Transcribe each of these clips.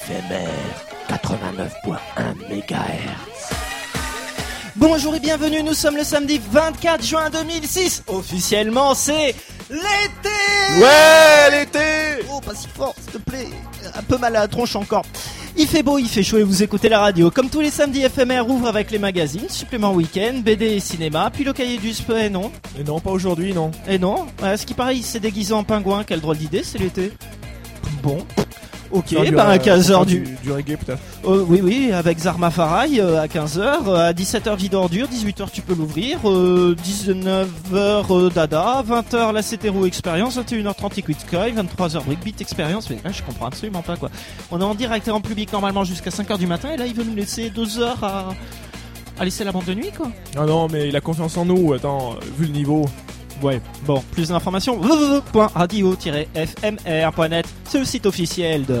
éphémère 89.1 MHz. Bonjour et bienvenue, nous sommes le samedi 24 juin 2006. Officiellement, c'est l'été. Ouais, l'été. Oh, pas si fort, s'il te plaît. Un peu mal à la tronche encore. Il fait beau, il fait chaud et vous écoutez la radio. Comme tous les samedis, FMR ouvre avec les magazines, supplément week-end, BD et cinéma, puis le cahier du sport, et non. Et non, pas aujourd'hui, non. Et non, ce qui paraît, il s'est déguisé en pingouin, quelle drôle d'idée, c'est l'été. Bon. Ok, à 15h du reggae peut-être. Oui, avec Zarma Farai à 15h, à 17h vide ordure, 18h tu peux l'ouvrir, 19h Dada, 20h la CTRO Experience, 21h30 Equid Sky, 23h Breakbeat Experience, mais là je comprends absolument pas quoi. On est en direct et en public normalement jusqu'à 5h du matin et là il veut nous laisser 2 heures à laisser la bande de nuit quoi. Ah non mais il a confiance en nous, attends, vu le niveau. Ouais, bon, plus d'informations, www.radio-fmr.net, c'est le site officiel de...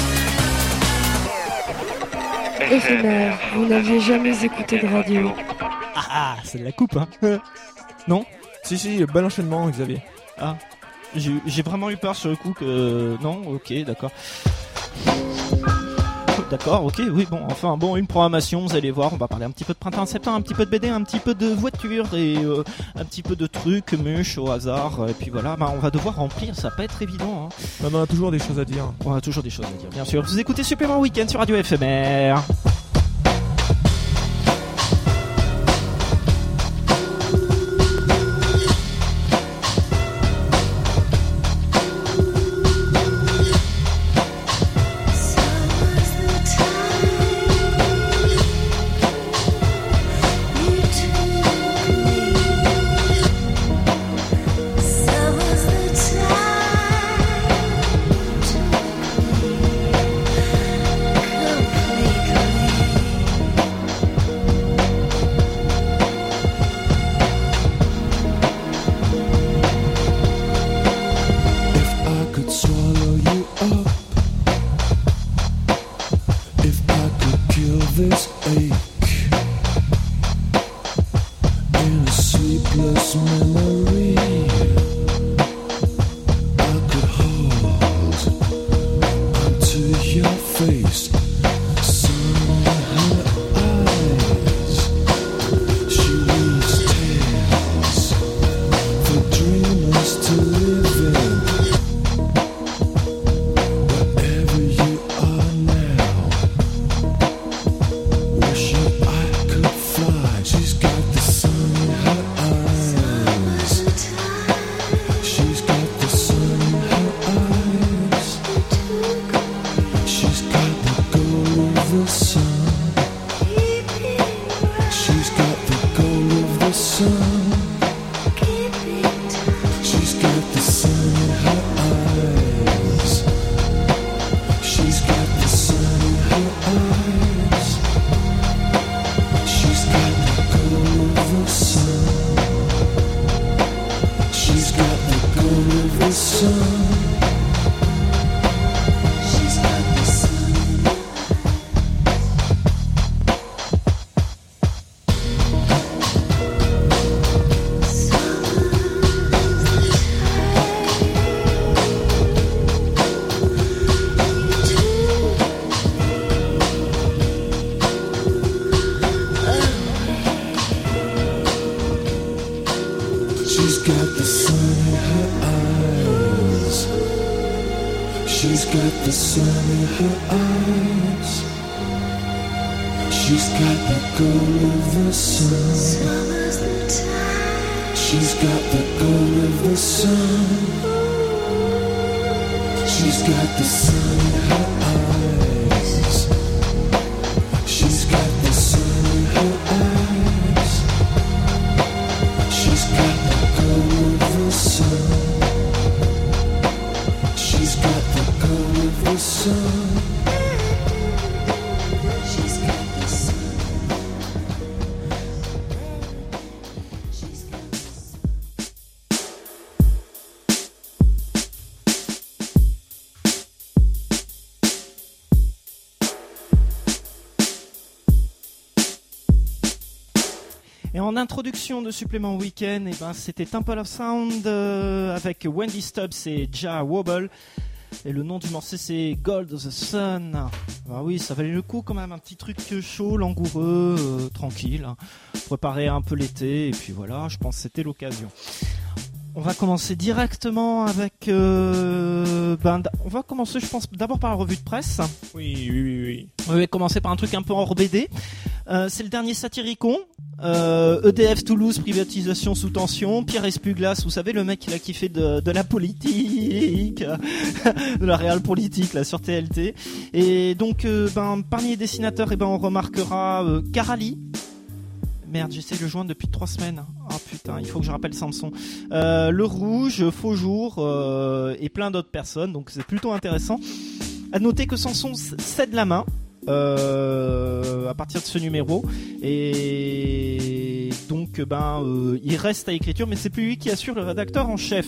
FMR, vous n'aviez jamais écouté de radio. Ah, c'est de la coupe, hein. Non ? Si, bon enchaînement, Xavier. Ah, j'ai vraiment eu peur sur le coup que... Non, ok, d'accord. D'accord, ok, oui, bon, enfin, bon, une programmation, vous allez voir, on va parler un petit peu de printemps, septembre, un petit peu de BD, un petit peu de voiture et un petit peu de trucs, mûches au hasard, et puis voilà, on va devoir remplir, ça va pas être évident, hein. Non, on a toujours des choses à dire. On a toujours des choses à dire, bien sûr. Vous écoutez Supplément Week-end sur Radio FMR. Et en introduction de Supplément Week-end, c'était Temple of Sound avec Wendy Stubbs et Ja Wobble. Et le nom du morceau c'est Gold of the Sun. Ah oui, ça valait le coup quand même, un petit truc chaud, langoureux, tranquille, hein. Préparer un peu l'été et puis voilà, je pense que c'était l'occasion. On va commencer directement avec... on va commencer, je pense, d'abord par la revue de presse. Oui. On va commencer par un truc un peu hors BD. C'est le dernier Satyricon. EDF Toulouse, privatisation sous tension. Pierre Espuglas, vous savez, le mec qui fait de la politique, de la réelle politique là sur TLT. Et donc, parmi les dessinateurs, on remarquera Karali. Merde, j'essaie de le joindre depuis 3 semaines. Oh putain, il faut que je rappelle Samson. Le Rouge, Faux Jour et plein d'autres personnes. Donc c'est plutôt intéressant. À noter que Samson cède la main à partir de ce numéro. Et donc il reste à l'écriture, mais c'est plus lui qui assure le rédactorat en chef.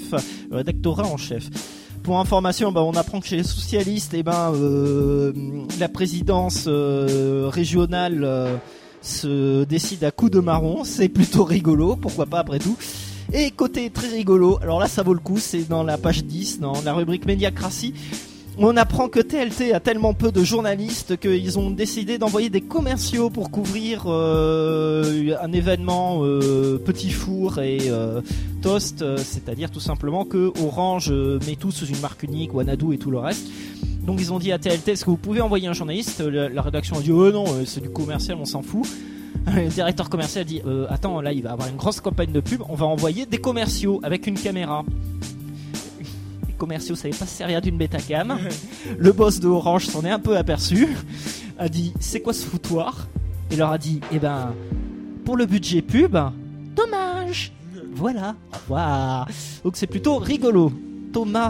Pour information, on apprend que chez les socialistes, la présidence régionale se décide à coups de marron. C'est plutôt rigolo, pourquoi pas après tout. Et côté très rigolo, alors là ça vaut le coup, c'est dans la page 10, dans la rubrique Médiacratie, on apprend que TLT a tellement peu de journalistes qu'ils ont décidé d'envoyer des commerciaux pour couvrir un événement petit four et toast, c'est-à-dire tout simplement que Orange met tout sous une marque unique, Wanadoo et tout le reste. Donc ils ont dit à TLT, est-ce que vous pouvez envoyer un journaliste? La rédaction a dit non, c'est du commercial, on s'en fout. Le directeur commercial a dit attends, là il va avoir une grosse campagne de pub, on va envoyer des commerciaux avec une caméra. Les commerciaux savaient pas se servir d'une Betacam. Le boss de Orange s'en est un peu aperçu, a dit c'est quoi ce foutoir, et leur a dit pour le budget pub, dommage. Voilà, au revoir. Donc c'est plutôt rigolo. Thomas.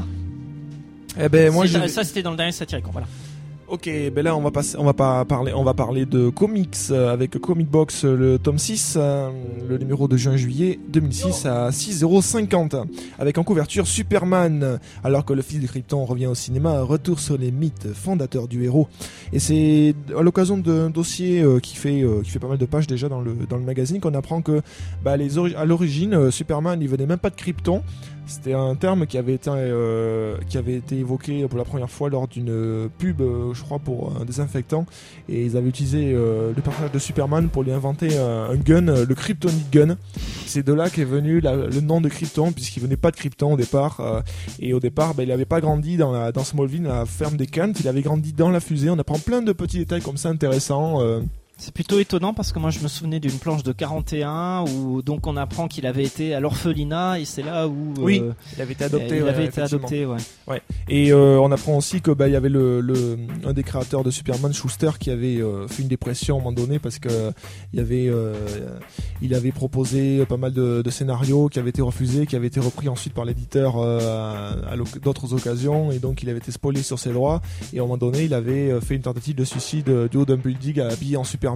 Ça c'était dans le dernier Satyricon, voilà. Ok, là on va parler de comics avec Comic Box, le tome 6, le numéro de juin-juillet 2006 à 6,50€ avec en couverture Superman, alors que le fils de Krypton revient au cinéma, retour sur les mythes fondateurs du héros. Et c'est à l'occasion d'un dossier qui fait pas mal de pages déjà dans le magazine qu'on apprend que à l'origine Superman il venait même pas de Krypton. C'était un terme qui avait été évoqué pour la première fois lors d'une pub, je crois, pour un désinfectant. Et ils avaient utilisé le personnage de Superman pour lui inventer un gun, le Kryptonic Gun. C'est de là qu'est venu le nom de Krypton, puisqu'il venait pas de Krypton au départ. Et au départ, il n'avait pas grandi dans Smallville, la ferme des Kent. Il avait grandi dans la fusée. On apprend plein de petits détails comme ça intéressants. C'est plutôt étonnant parce que moi je me souvenais d'une planche de 41 où donc on apprend qu'il avait été à l'orphelinat et c'est là où il avait été adopté. Ouais. Et on apprend aussi que il y avait un des créateurs de Superman, Schuster, qui avait fait une dépression à un moment donné parce que il avait proposé pas mal de scénarios qui avaient été refusés, qui avaient été repris ensuite par l'éditeur à d'autres occasions, et donc il avait été spoilé sur ses droits, et à un moment donné il avait fait une tentative de suicide du haut d'un building habillé en Superman.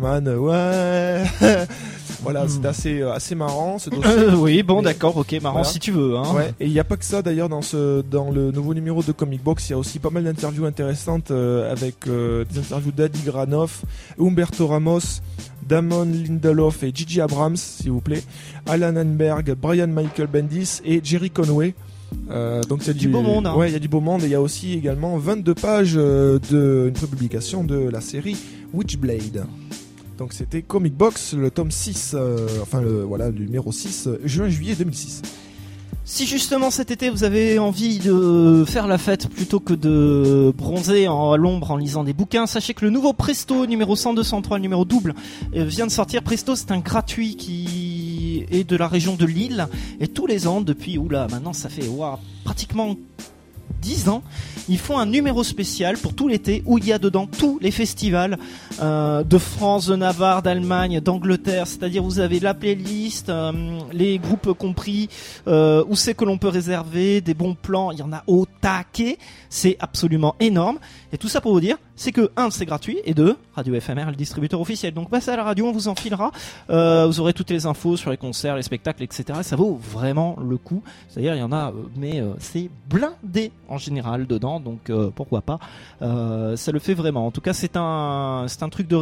Voilà, c'est assez marrant ce dossier. Oui, bon, d'accord, ok, marrant, voilà. Si tu veux. Hein. Ouais, et il n'y a pas que ça d'ailleurs dans le nouveau numéro de Comic Box, il y a aussi pas mal d'interviews intéressantes avec des interviews d'Adi Granoff, Humberto Ramos, Damon Lindelof et Gigi Abrams, s'il vous plaît, Alan Hanberg, Brian Michael Bendis et Jerry Conway. Donc c'est du beau monde. Hein. Ouais, il y a du beau monde, et il y a aussi également 22 pages d'une prépublication de la série Witchblade. Donc c'était Comic Box, le tome 6, le numéro 6, juin-juillet 2006. Si justement cet été vous avez envie de faire la fête plutôt que de bronzer à l'ombre en lisant des bouquins, sachez que le nouveau Presto numéro 100-203, le numéro double, vient de sortir. Presto, c'est un gratuit qui est de la région de Lille, et tous les ans depuis maintenant ça fait pratiquement 10 ans, ils font un numéro spécial pour tout l'été où il y a dedans tous les festivals de France, de Navarre, d'Allemagne, d'Angleterre. C'est-à-dire vous avez la playlist, les groupes compris, où c'est que l'on peut réserver, des bons plans, il y en a au taquet. C'est absolument énorme. Et tout ça pour vous dire, c'est que 1, c'est gratuit, et 2, Radio FMR est le distributeur officiel. Donc passez à la radio, on vous enfilera. Vous aurez toutes les infos sur les concerts, les spectacles, etc. Ça vaut vraiment le coup. C'est-à-dire il y en a, mais c'est blindé en général dedans, donc pourquoi pas. Ça le fait vraiment. En tout cas, c'est un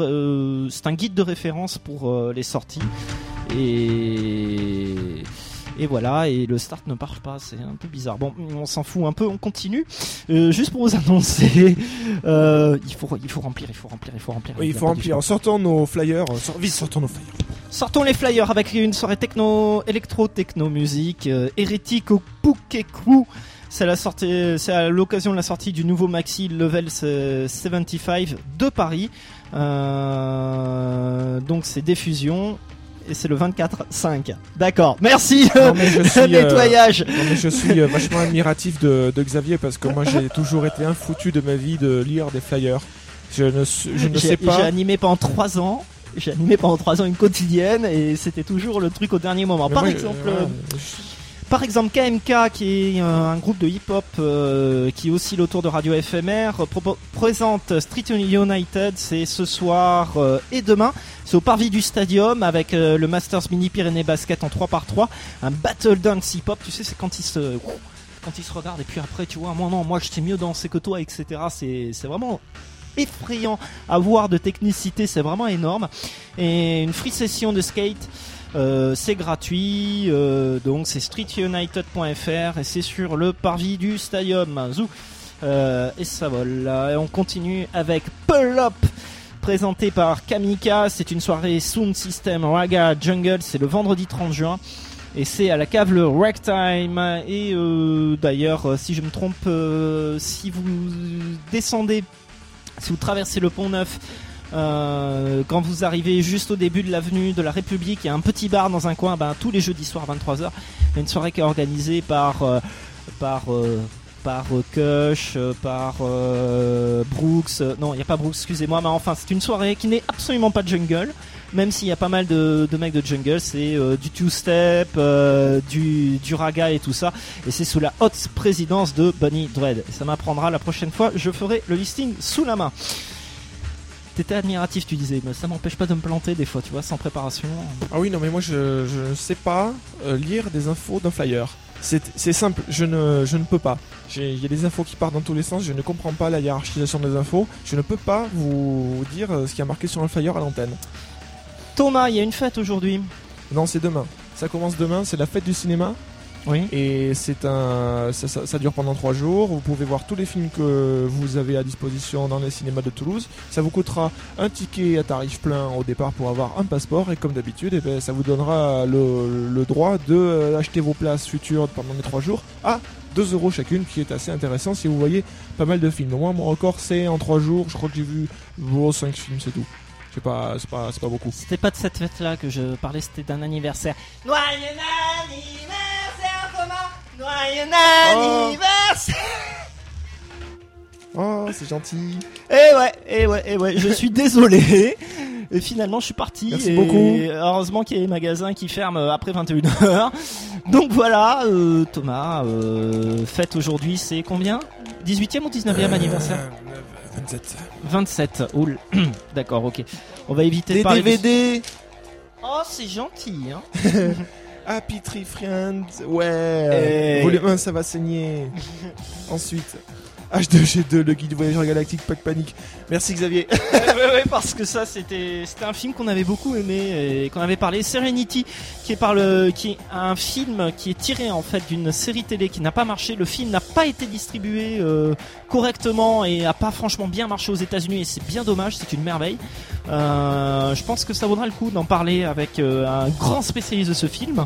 c'est un guide de référence pour les sorties. Et voilà, et le start ne marche pas, c'est un peu bizarre. Bon, on s'en fout un peu, on continue. Juste pour vous annoncer, il faut remplir. Oui, il faut remplir. Sortons nos flyers. Sortons nos flyers. Sortons les flyers avec une soirée électro-techno musique, Hérétique au Poukekou. C'est à l'occasion de la sortie du nouveau maxi Level 75 de Paris. Donc c'est diffusion. Et c'est le 24/5. D'accord, merci. Non, mais je suis, nettoyage. Non, mais je suis vachement admiratif de Xavier parce que moi j'ai toujours été infoutu de ma vie de lire des flyers. Je ne sais pas. J'ai animé pendant 3 ans. Une quotidienne et c'était toujours le truc au dernier moment. Par exemple, KMK, qui est un groupe de hip-hop qui oscille autour de Radio FMR, présente Street United, c'est ce soir et demain. C'est au parvis du Stadium avec le Masters Mini Pyrénées Basket en 3x3. Un battle dance hip-hop, tu sais, c'est quand ils se regardent et puis après, tu vois, moi je sais mieux danser que toi, etc. C'est vraiment effrayant à voir de technicité, c'est vraiment énorme. Et une free session de skate. C'est gratuit, donc c'est streetunited.fr et c'est sur le parvis du Stadium. Zou. Et ça vole. Et on continue avec Pull Up, présenté par Kamika. C'est une soirée Sound System Raga Jungle. C'est le vendredi 30 juin. Et c'est à la cave le Ragtime. Et d'ailleurs, si je me trompe, si vous descendez, si vous traversez le Pont Neuf, quand vous arrivez juste au début de l'avenue de la République, il y a un petit bar dans un coin, tous les jeudis soirs 23h, il y a une soirée qui est organisée par Kush, par Brooks, non il n'y a pas Brooks, excusez-moi, mais enfin c'est une soirée qui n'est absolument pas de jungle, même s'il y a pas mal de mecs de jungle, c'est du two-step, du raga et tout ça, et c'est sous la haute présidence de Bunny Dread. Et ça m'apprendra la prochaine fois, je ferai le listing sous la main. T'étais admiratif, tu disais, mais ça m'empêche pas de me planter des fois, tu vois, sans préparation. Ah oui, non, mais moi je ne sais pas lire des infos d'un flyer. C'est simple, je ne peux pas. Il y a des infos qui partent dans tous les sens, je ne comprends pas la hiérarchisation des infos. Je ne peux pas vous dire ce qui a marqué sur un flyer à l'antenne. Thomas, il y a une fête aujourd'hui. Non, c'est demain. Ça commence demain, c'est la fête du cinéma. Oui. Et ça dure pendant 3 jours. Vous pouvez voir tous les films que vous avez à disposition dans les cinémas de Toulouse. Ça vous coûtera un ticket à tarif plein au départ pour avoir un passeport. Et comme d'habitude, ça vous donnera le droit d'acheter vos places futures pendant les 3 jours à 2 € chacune, qui est assez intéressant si vous voyez pas mal de films. Moi, mon record, c'est en 3 jours. Je crois que j'ai vu 5 films, c'est tout. C'est pas beaucoup. C'était pas de cette fête-là que je parlais, c'était d'un anniversaire. Noyeux anniversaire, Thomas. Noyeux anniversaire. Oh, c'est gentil. Et ouais, je suis désolé. Et finalement, je suis parti. Merci beaucoup. Heureusement qu'il y a des magasins qui ferment après 21h. Donc voilà, Thomas, fête aujourd'hui, c'est combien ? 18e ou 19e anniversaire ? 27. Oh, d'accord, ok. On va éviter de parler DVD. Oh, c'est gentil, hein. Happy Tree Friends. Ouais. Volume 1, ça va saigner. Ensuite, H2G2, le guide voyageur galactique, pas de panique. Merci Xavier. ouais, parce que ça c'était un film qu'on avait beaucoup aimé et qu'on avait parlé. Serenity, qui est un film qui est tiré en fait d'une série télé qui n'a pas marché. Le film n'a pas été distribué correctement et a pas franchement bien marché aux États-Unis et c'est bien dommage. C'est une merveille. Je pense que ça vaudra le coup d'en parler avec un grand spécialiste de ce film,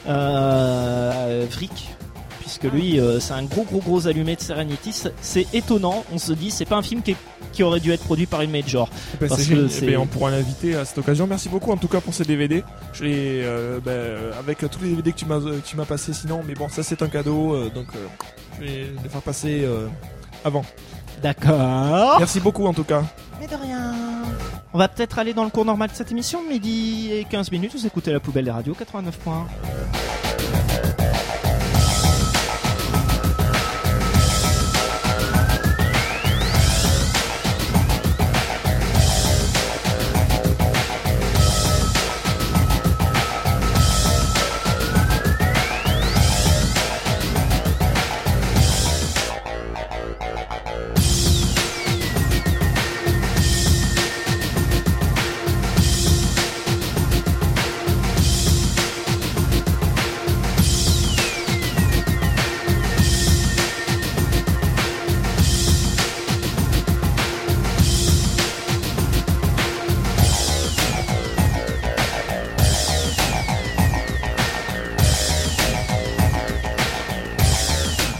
Frick. Puisque lui, c'est un gros allumé de Serenity. C'est étonnant, on se dit, c'est pas un film qui aurait dû être produit par une major. On pourra l'inviter à cette occasion. Merci beaucoup en tout cas pour ces DVD. Je l'ai avec tous les DVD que tu m'as passé sinon, mais bon, ça c'est un cadeau, donc je vais les faire passer avant. D'accord. Merci beaucoup en tout cas. Mais de rien. On va peut-être aller dans le cours normal de cette émission, midi et 15 minutes. Vous écoutez la poubelle des radios 89 points.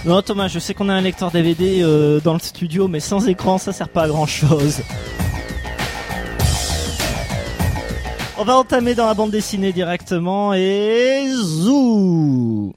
Non Thomas, je sais qu'on a un lecteur DVD dans le studio, mais sans écran ça sert pas à grand chose. On va entamer dans la bande dessinée directement et zou.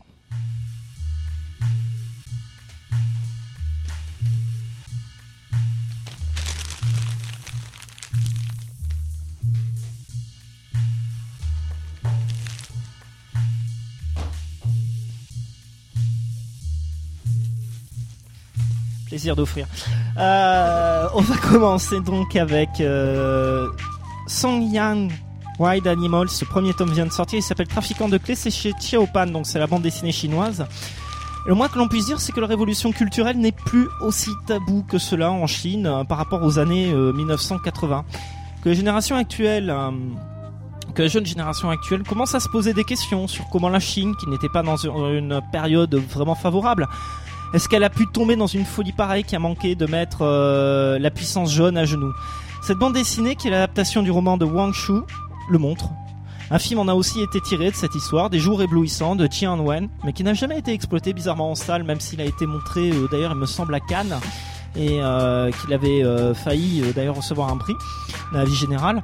Plaisir d'offrir. On va commencer donc avec Song Yang Wild Animals. Ce premier tome vient de sortir, il s'appelle Trafiquant de clés, c'est chez Xiaopan, donc c'est la bande dessinée chinoise. Et le moins que l'on puisse dire, c'est que la révolution culturelle n'est plus aussi taboue que cela en Chine par rapport aux années 1980. Que la jeune génération actuelle commence à se poser des questions sur comment la Chine, qui n'était pas dans une période vraiment favorable, est-ce qu'elle a pu tomber dans une folie pareille qui a manqué de mettre la puissance jaune à genoux. Cette bande dessinée, qui est l'adaptation du roman de Wang Shu, le montre. Un film en a aussi été tiré de cette histoire, Des jours éblouissants de Jian Wen, mais qui n'a jamais été exploité bizarrement en salle, même s'il a été montré d'ailleurs il me semble à Cannes, et qu'il avait failli d'ailleurs recevoir un prix dans la vie générale.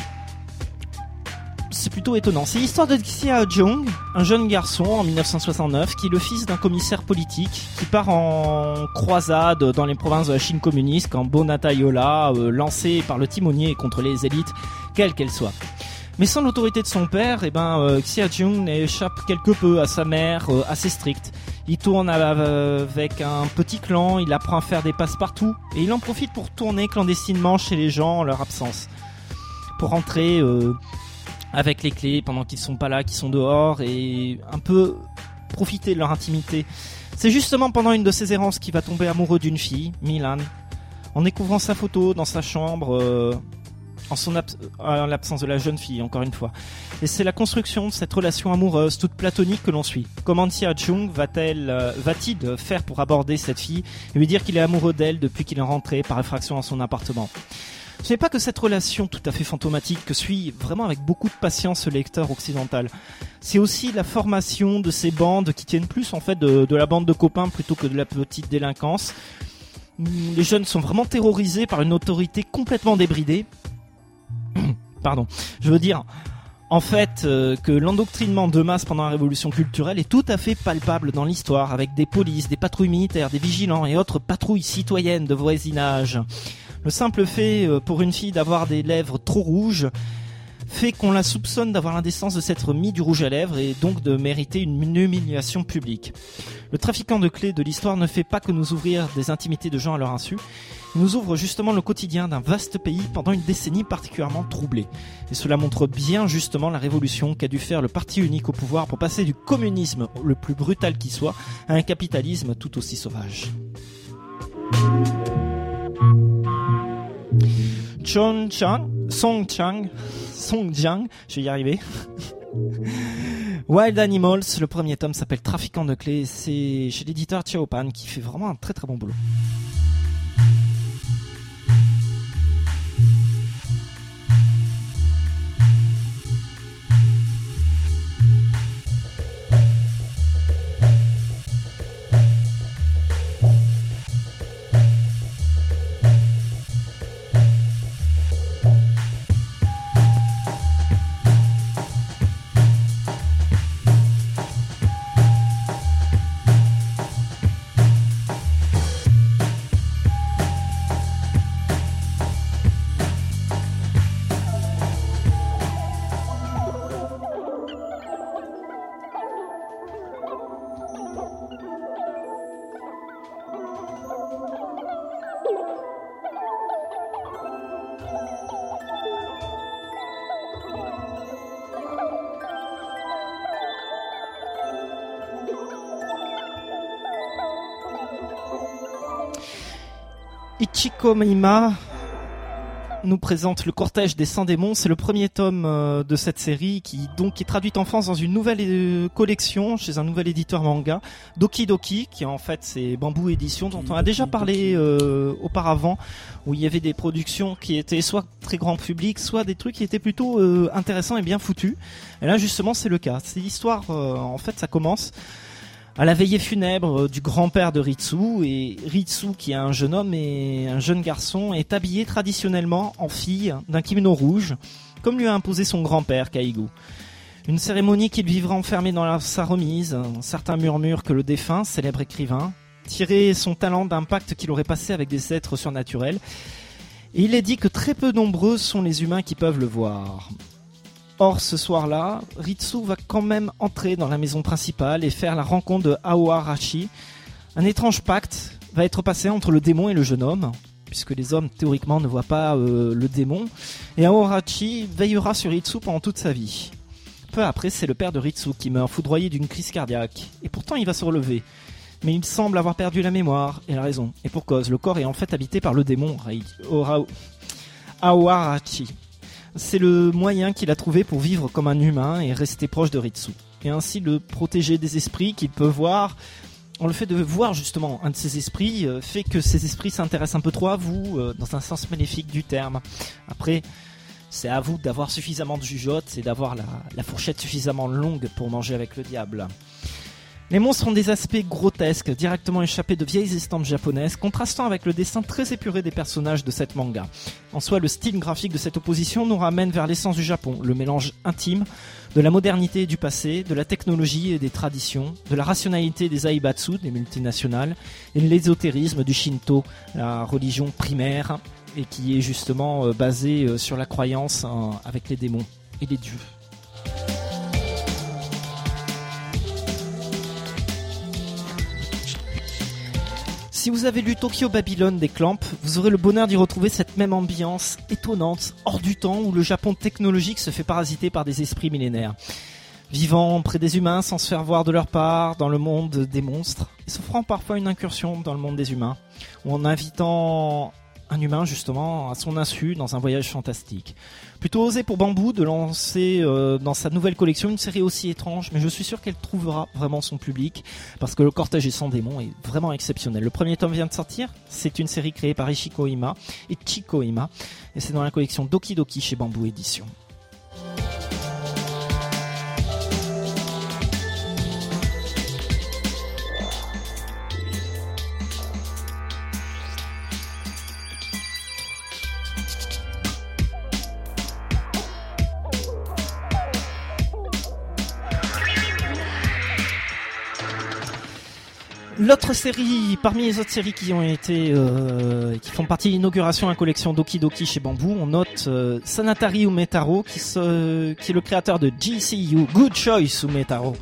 C'est plutôt étonnant. C'est l'histoire de Xia Zhong, un jeune garçon en 1969 qui est le fils d'un commissaire politique qui part en croisade dans les provinces de la Chine communiste quand Bonata Yola, lancé par le timonier contre les élites, quelles qu'elles soient. Mais sans l'autorité de son père, Xia Zhong échappe quelque peu à sa mère assez stricte. Il tourne avec un petit clan, il apprend à faire des passe-partout et il en profite pour tourner clandestinement chez les gens en leur absence. Pour rentrer avec les clés pendant qu'ils sont pas là, qu'ils sont dehors, et un peu profiter de leur intimité. C'est justement pendant une de ces errances qu'il va tomber amoureux d'une fille, Milan, en découvrant sa photo dans sa chambre, en l'absence de la jeune fille, encore une fois. Et c'est la construction de cette relation amoureuse, toute platonique, que l'on suit. Comment Xia Zhong va-t-il faire pour aborder cette fille et lui dire qu'il est amoureux d'elle depuis qu'il est rentré par effraction dans son appartement? Ce n'est pas que cette relation tout à fait fantomatique que suit vraiment avec beaucoup de patience le lecteur occidental. C'est aussi la formation de ces bandes qui tiennent plus en fait de la bande de copains plutôt que de la petite délinquance. Les jeunes sont vraiment terrorisés par une autorité complètement débridée. Pardon. Je veux dire, en fait, que l'endoctrinement de masse pendant la révolution culturelle est tout à fait palpable dans l'histoire, avec des polices, des patrouilles militaires, des vigilants et autres patrouilles citoyennes de voisinage. Le simple fait pour une fille d'avoir des lèvres trop rouges fait qu'on la soupçonne d'avoir l'indécence de s'être mis du rouge à lèvres et donc de mériter une humiliation publique. Le trafiquant de clés de l'histoire ne fait pas que nous ouvrir des intimités de gens à leur insu, il nous ouvre justement le quotidien d'un vaste pays pendant une décennie particulièrement troublée. Et cela montre bien justement la révolution qu'a dû faire le parti unique au pouvoir pour passer du communisme le plus brutal qui soit à un capitalisme tout aussi sauvage. Song Jiang, je vais y arriver. Wild Animals, le premier tome s'appelle Trafiquant de clés, c'est chez l'éditeur Xiaopan qui fait vraiment un très très bon boulot. Ichiko Mima nous présente Le Cortège des 100 démons. C'est le premier tome de cette série qui est traduite en France dans une nouvelle collection chez un nouvel éditeur manga, Doki Doki, qui en fait c'est Bamboo Édition, dont on a déjà parlé auparavant, où il y avait des productions qui étaient soit très grand public, soit des trucs qui étaient plutôt intéressants et bien foutus. Et là justement c'est le cas. C'est l'histoire, en fait ça commence À la veillée funèbre du grand-père de Ritsu, et Ritsu, qui est un jeune homme et un jeune garçon, est habillé traditionnellement en fille d'un kimono rouge, comme lui a imposé son grand-père Kaigo. Une cérémonie qu'il vivra enfermé dans sa remise. Certains murmurent que le défunt, célèbre écrivain, tirait son talent d'un pacte qu'il aurait passé avec des êtres surnaturels. Et il est dit que très peu nombreux sont les humains qui peuvent le voir. Or, ce soir-là, Ritsu va quand même entrer dans la maison principale et faire la rencontre de Aoharachi. Un étrange pacte va être passé entre le démon et le jeune homme, puisque les hommes, théoriquement, ne voient pas le démon. Et Aoharachi veillera sur Ritsu pendant toute sa vie. Peu après, c'est le père de Ritsu qui meurt foudroyé d'une crise cardiaque. Et pourtant, il va se relever. Mais il semble avoir perdu la mémoire et la raison. Et pour cause, le corps est en fait habité par le démon Aoharachi. C'est le moyen qu'il a trouvé pour vivre comme un humain et rester proche de Ritsu. Et ainsi le protéger des esprits qu'il peut voir. Le fait de voir justement un de ces esprits fait que ces esprits s'intéressent un peu trop à vous, dans un sens maléfique du terme. Après, c'est à vous d'avoir suffisamment de jugeote et d'avoir la fourchette suffisamment longue pour manger avec le diable. Les monstres ont des aspects grotesques, directement échappés de vieilles estampes japonaises, contrastant avec le dessin très épuré des personnages de cette manga. En soi, le style graphique de cette opposition nous ramène vers l'essence du Japon, le mélange intime de la modernité et du passé, de la technologie et des traditions, de la rationalité des aibatsu, des multinationales, et de l'ésotérisme du Shinto, la religion primaire, et qui est justement basée sur la croyance avec les démons et les dieux. Si vous avez lu Tokyo Babylone des Clamp, vous aurez le bonheur d'y retrouver cette même ambiance étonnante, hors du temps, où le Japon technologique se fait parasiter par des esprits millénaires. Vivant près des humains sans se faire voir de leur part dans le monde des monstres, et s'offrant parfois une incursion dans le monde des humains, ou en invitant un humain justement à son insu dans un voyage fantastique. Plutôt osé pour Bamboo de lancer dans sa nouvelle collection une série aussi étrange, mais je suis sûr qu'elle trouvera vraiment son public parce que le cortège et son démon est vraiment exceptionnel. Le premier tome vient de sortir, c'est une série créée par Ishiko Ima et Chiko Ima et c'est dans la collection Doki Doki chez Bamboo Édition. L'autre série, parmi les autres séries qui ont été, qui font partie de l'inauguration de la collection Doki Doki chez Bamboo, on note Sanatari Umetaro, qui est le créateur de GCU, Good Choice Umetaro.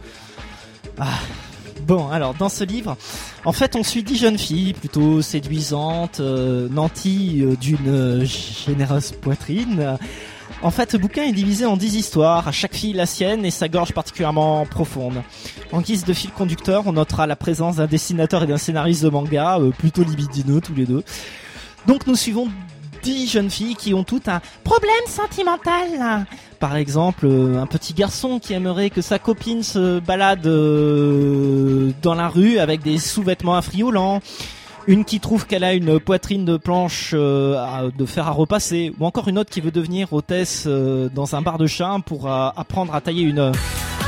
Bon, alors dans ce livre, en fait, on suit 10 jeunes filles plutôt séduisantes, nanties d'une généreuse poitrine. En fait, ce bouquin est divisé en 10 histoires, à chaque fille la sienne et sa gorge particulièrement profonde. En guise de fil conducteur, on notera la présence d'un dessinateur et d'un scénariste de manga, plutôt libidineux tous les deux. Donc nous suivons 10 jeunes filles qui ont toutes un problème sentimental. Par exemple, un petit garçon qui aimerait que sa copine se balade dans la rue avec des sous-vêtements affriolants. Une qui trouve qu'elle a une poitrine de planche de fer à repasser, ou encore une autre qui veut devenir hôtesse dans un bar de chat pour apprendre à tailler une... Non,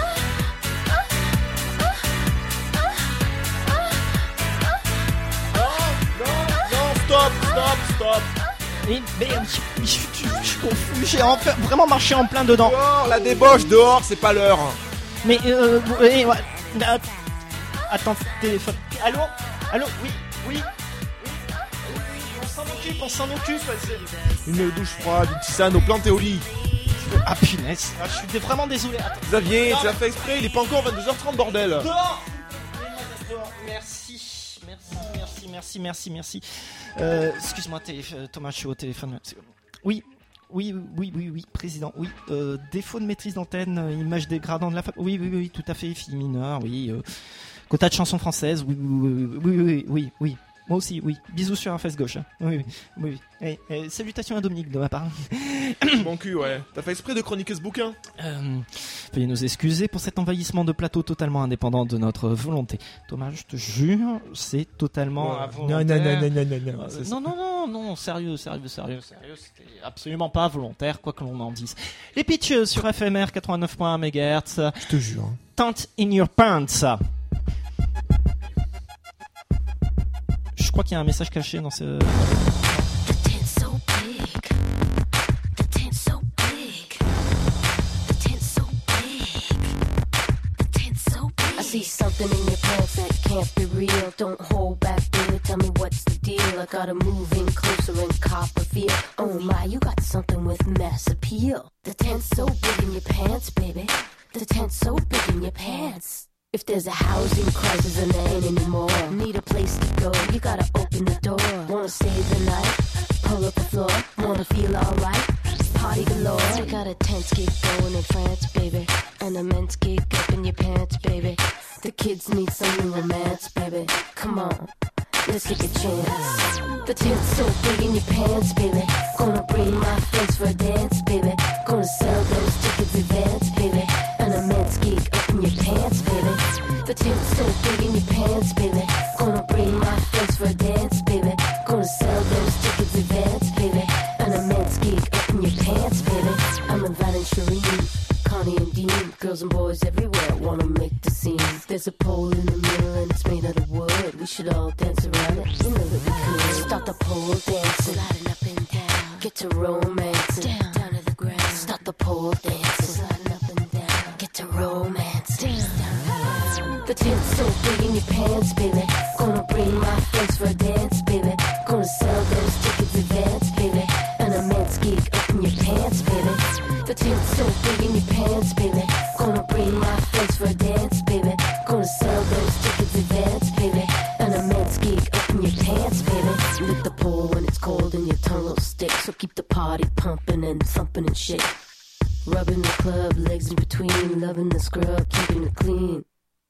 stop. Mais je suis confus, j'ai vraiment marché en plein dedans. Dehors, la débauche dehors, c'est pas l'heure. Mais attends, téléphone. Allô, oui, on s'en occupe. Une douche froide, une tisane aux plantes et au lit. Ah punaise, je suis vraiment désolé. Attends. Xavier, tu l'as fait exprès, il est pas encore 22h30 bordel. Dehors. Merci. Excuse-moi, Thomas, je suis au téléphone. Oui, président, oui. Défaut de maîtrise d'antenne, image dégradant de la femme. Oui, tout à fait, fille mineure, oui. Quota de chansons françaises, oui. Moi aussi, oui. Bisous sur la fesse gauche. Hein. Oui. Salutations à Dominique de ma part. Mon cul, ouais. T'as fait exprès de chroniquer ce bouquin. Veuillez nous excuser pour cet envahissement de plateau totalement indépendant de notre volonté. Thomas, je te jure, c'est totalement involontaire. Non, sérieux. C'était absolument pas volontaire, quoi que l'on en dise. Les pitchs sur FMR 89.1 MHz. Je te jure. Tant in your pants. crois qu'il y a un message caché dans ce... See something in your pants that can't be real. Don't hold back, baby. Tell me what's the deal. I gotta move in closer and cop a feel. Oh my, you got something with mass appeal. The tent's so big in your pants, baby. The tent's so big in your pants. If there's a housing crisis and there ain't anymore, need a place to go, you gotta open the door. Wanna save the night? Pull up the floor. Wanna feel alright? Party galore. I got a tent gig going in France, baby. An immense gig up in your pants, baby. The kids need some new romance, baby. Come on, let's take a chance. The tent's so big in your pants, baby. Gonna bring my friends for a dance, baby. Gonna sell those tickets advance, baby. An immense gig up in your pants, baby. The tent's so big in your pants, baby. Gonna bring my friends for a dance, baby. Gonna sell those tickets advance, baby. An immense gig up in your pants, baby. I'm Van and Shireen, Connie and Dean. Girls and boys everywhere wanna make the scene. There's a pole in the middle and it's made out of wood. We should all dance around it, you know that we could. Start the pole dancing, sliding up and down. Get to romancing, down to the ground. Start the pole dancing, sliding up and down. Get to romancing, down. The tent's so big in your pants, baby. Gonna bring my friends for a dance, baby. Gonna sell those tickets advance, baby. An immense gig up in your pants, baby. The tent's so big in your pants, baby. Gonna bring my friends for a dance, baby. Gonna sell those tickets advance, baby. An immense gig up in your pants, baby. Lick the pole when it's cold and your tongue will stick. So keep the party pumping and thumping and shit. Rubbing the club, legs in between. Loving the scrub, keeping it clean.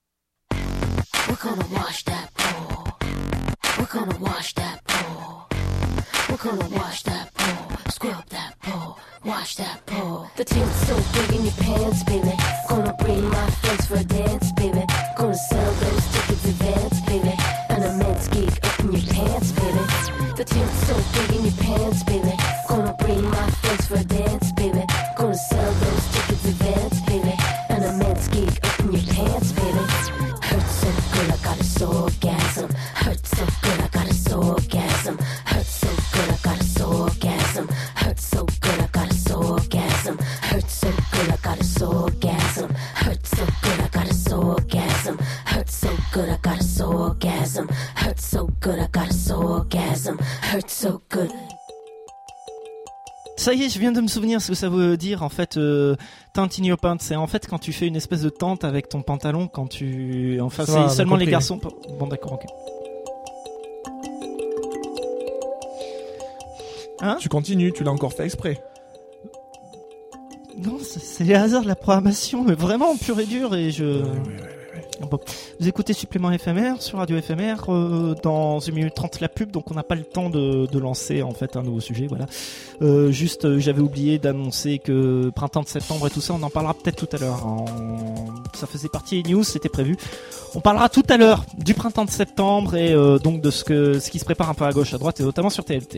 We're gonna wash that pole. We're gonna wash that pole. We're gonna wash that pole. Scrub that pole. Wash that pole. The tent's so big in your pants, baby. Gonna bring my friends for a dance, baby. Gonna sell those tickets advance, baby. An immense gig up in your pants, baby. The tent's so big in your pants, baby. Gonna bring my friends for a dance, baby. Gonna sell those tickets advance, baby. An immense gig up in your pants, baby. Hurts so good, I got a soulgasm. Hurts so good, I got a soulgasm. Hurts so good, I got a soulgasm. Hurts so good, I got a soulgasm. Hurts so good, I got a soulgasm. Hurts so good, I got a soulgasm. Hurts so good, I got a soulgasm. Hurts so good, I got a soulgasm. Hurts so good. Ça y est, je viens de me souvenir ce que ça veut dire en fait. Tent in your pants, c'est en fait quand tu fais une espèce de tente avec ton pantalon quand tu. Enfin, c'est seulement les garçons. Bon, d'accord, ok. Hein ? Tu continues, tu l'as encore fait exprès. Non, c'est les hasards de la programmation, mais vraiment pur et dur et je. Bon. Vous écoutez Supplément éphémère sur Radio Éphémère dans 1 minute 30 la pub, donc on n'a pas le temps de lancer en fait un nouveau sujet, voilà. Juste j'avais oublié d'annoncer que printemps de septembre et tout ça, on en parlera peut-être tout à l'heure. Ça faisait partie des news, c'était prévu. On parlera tout à l'heure du printemps de septembre et donc de ce qui se prépare un peu à gauche, à droite et notamment sur TLT.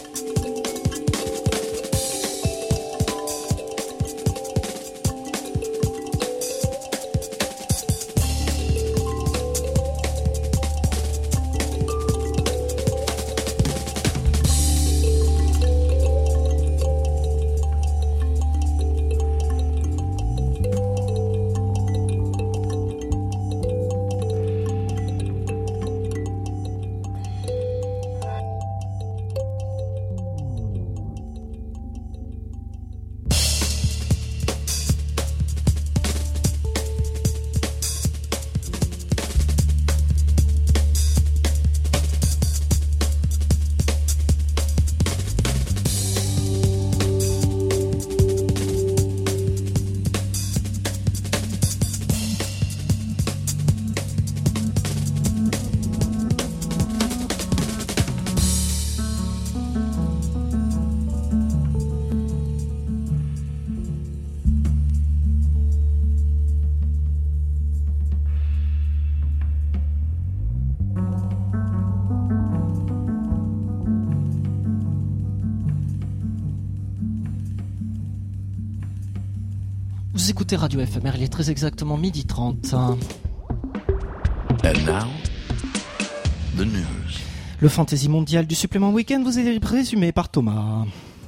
Vous écoutez Radio Éphémère, il est très exactement 12h30. And now, the news. Le fantasy mondial du supplément week-end vous est résumé par Thomas.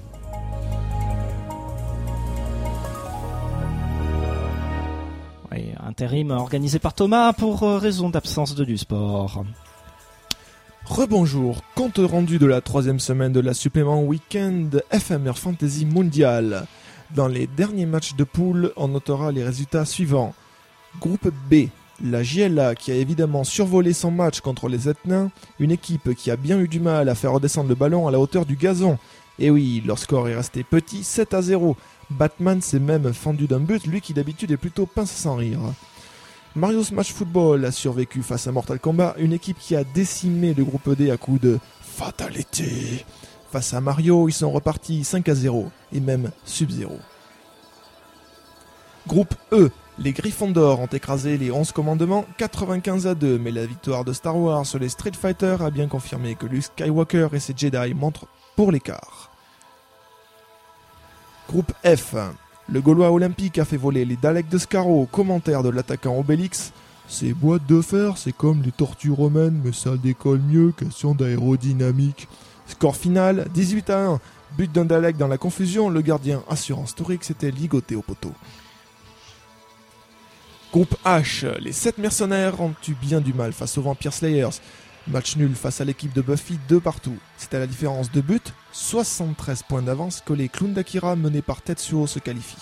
Oui, intérim organisé par Thomas pour raison d'absence de du sport. Rebonjour, compte rendu de la 3e semaine de la supplément week-end FMR Fantasy Mondial. Dans les derniers matchs de poule, on notera les résultats suivants. Groupe B, la JLA qui a évidemment survolé son match contre les Etnains, une équipe qui a bien eu du mal à faire redescendre le ballon à la hauteur du gazon. Et oui, leur score est resté petit, 7-0. Batman s'est même fendu d'un but, lui qui d'habitude est plutôt pince sans rire. Mario Smash Football a survécu face à Mortal Kombat, une équipe qui a décimé le groupe D à coups de fatalité. Face à Mario, ils sont repartis 5-0 et même Sub-0. Groupe E, les Gryffondors ont écrasé les 11 commandements 95-2, mais la victoire de Star Wars sur les Street Fighter a bien confirmé que Luke Skywalker et ses Jedi montrent pour l'écart. Groupe F, le Gaulois olympique a fait voler les Daleks de Scarrow, commentaire de l'attaquant Obélix. Ces boîtes de fer, c'est comme les tortues romaines, mais ça décolle mieux, question d'aérodynamique. Score final, 18-1, but d'un Dalek dans la confusion, le gardien Assurance Tourix s'était ligoté au poteau. Groupe H, les 7 mercenaires ont eu bien du mal face aux Vampire Slayers. Match nul face à l'équipe de Buffy, 2 partout. C'était la différence de but, 73 points d'avance que les clowns d'Akira menés par Tetsuo se qualifient.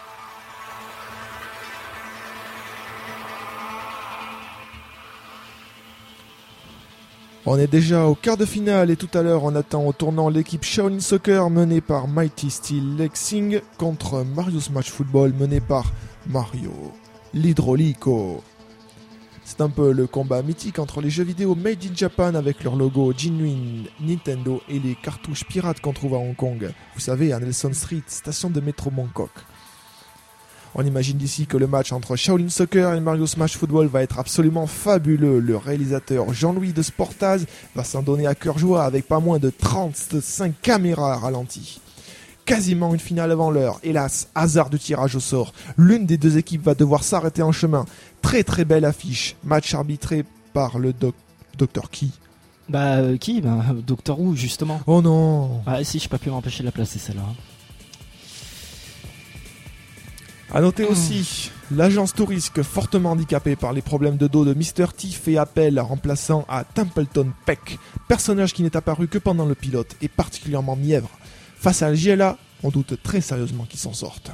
On est déjà au quart de finale et tout à l'heure on attend au tournant l'équipe Shaolin Soccer menée par Mighty Steel Lexing contre Mario Smash Football mené par Mario l'Hydraulico. C'est un peu le combat mythique entre les jeux vidéo made in Japan avec leur logo genuine Nintendo et les cartouches pirates qu'on trouve à Hong Kong. Vous savez, à Nelson Street, station de métro Bangkok. On imagine d'ici que le match entre Shaolin Soccer et Mario Smash Football va être absolument fabuleux. Le réalisateur Jean-Louis de Sportaz va s'en donner à cœur joie avec pas moins de 35 caméras ralenties. Quasiment une finale avant l'heure. Hélas, hasard de tirage au sort. L'une des deux équipes va devoir s'arrêter en chemin. Très très belle affiche. Match arbitré par le Docteur qui Qui Doctor Who, justement. Oh non. Ah si, j'ai pas pu m'empêcher de la placer celle-là. A noter aussi, l'agence Tourisque, fortement handicapée par les problèmes de dos de Mr. T, fait appel à remplaçant à Templeton Peck, personnage qui n'est apparu que pendant le pilote et particulièrement mièvre. Face à la JLA, on doute très sérieusement qu'ils s'en sortent.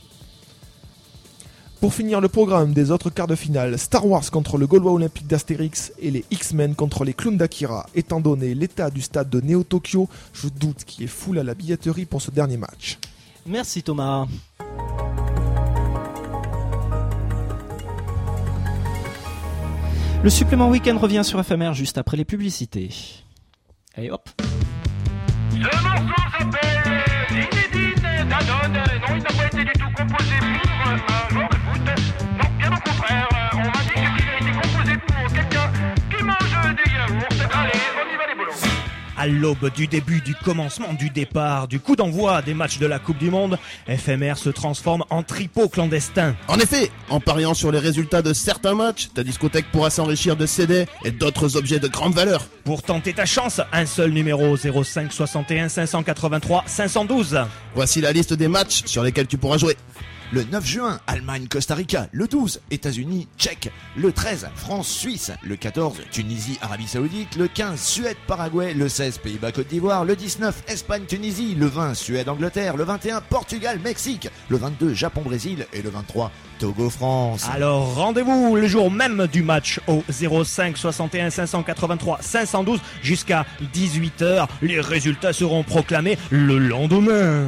Pour finir le programme des autres quarts de finale, Star Wars contre le Gaulois olympique d'Astérix et les X-Men contre les clowns d'Akira. Étant donné l'état du stade de Neo Tokyo, je doute qu'il y ait foule à la billetterie pour ce dernier match. Merci Thomas. Le supplément week-end revient sur FMR juste après les publicités. Allez hop. Ce morceau s'appelle Zinedine Danone. Non, il n'a pas été du tout composé pour un joueur de foot. Non, bien au contraire. On m'a dit qu'il a été composé pour quelqu'un qui mange des yaourts. Allez, on y va les bolos. À l'aube du début, du commencement, du départ, du coup d'envoi des matchs de la Coupe du Monde, FMR se transforme en tripot clandestin. En effet, en pariant sur les résultats de certains matchs, ta discothèque pourra s'enrichir de CD et d'autres objets de grande valeur. Pour tenter ta chance, un seul numéro 05 61 583 512. Voici la liste des matchs sur lesquels tu pourras jouer. Le 9 juin, Allemagne-Costa Rica. Le 12, États-Unis-Tchèque. Le 13, France-Suisse. Le 14, Tunisie-Arabie Saoudite. Le 15, Suède-Paraguay. Le 16, Pays-Bas-Côte d'Ivoire. Le 19, Espagne-Tunisie. Le 20, Suède-Angleterre. Le 21, Portugal-Mexique. Le 22, Japon-Brésil. Et le 23, Togo-France. Alors rendez-vous le jour même du match au 05 61 583 512 jusqu'à 18h. Les résultats seront proclamés le lendemain.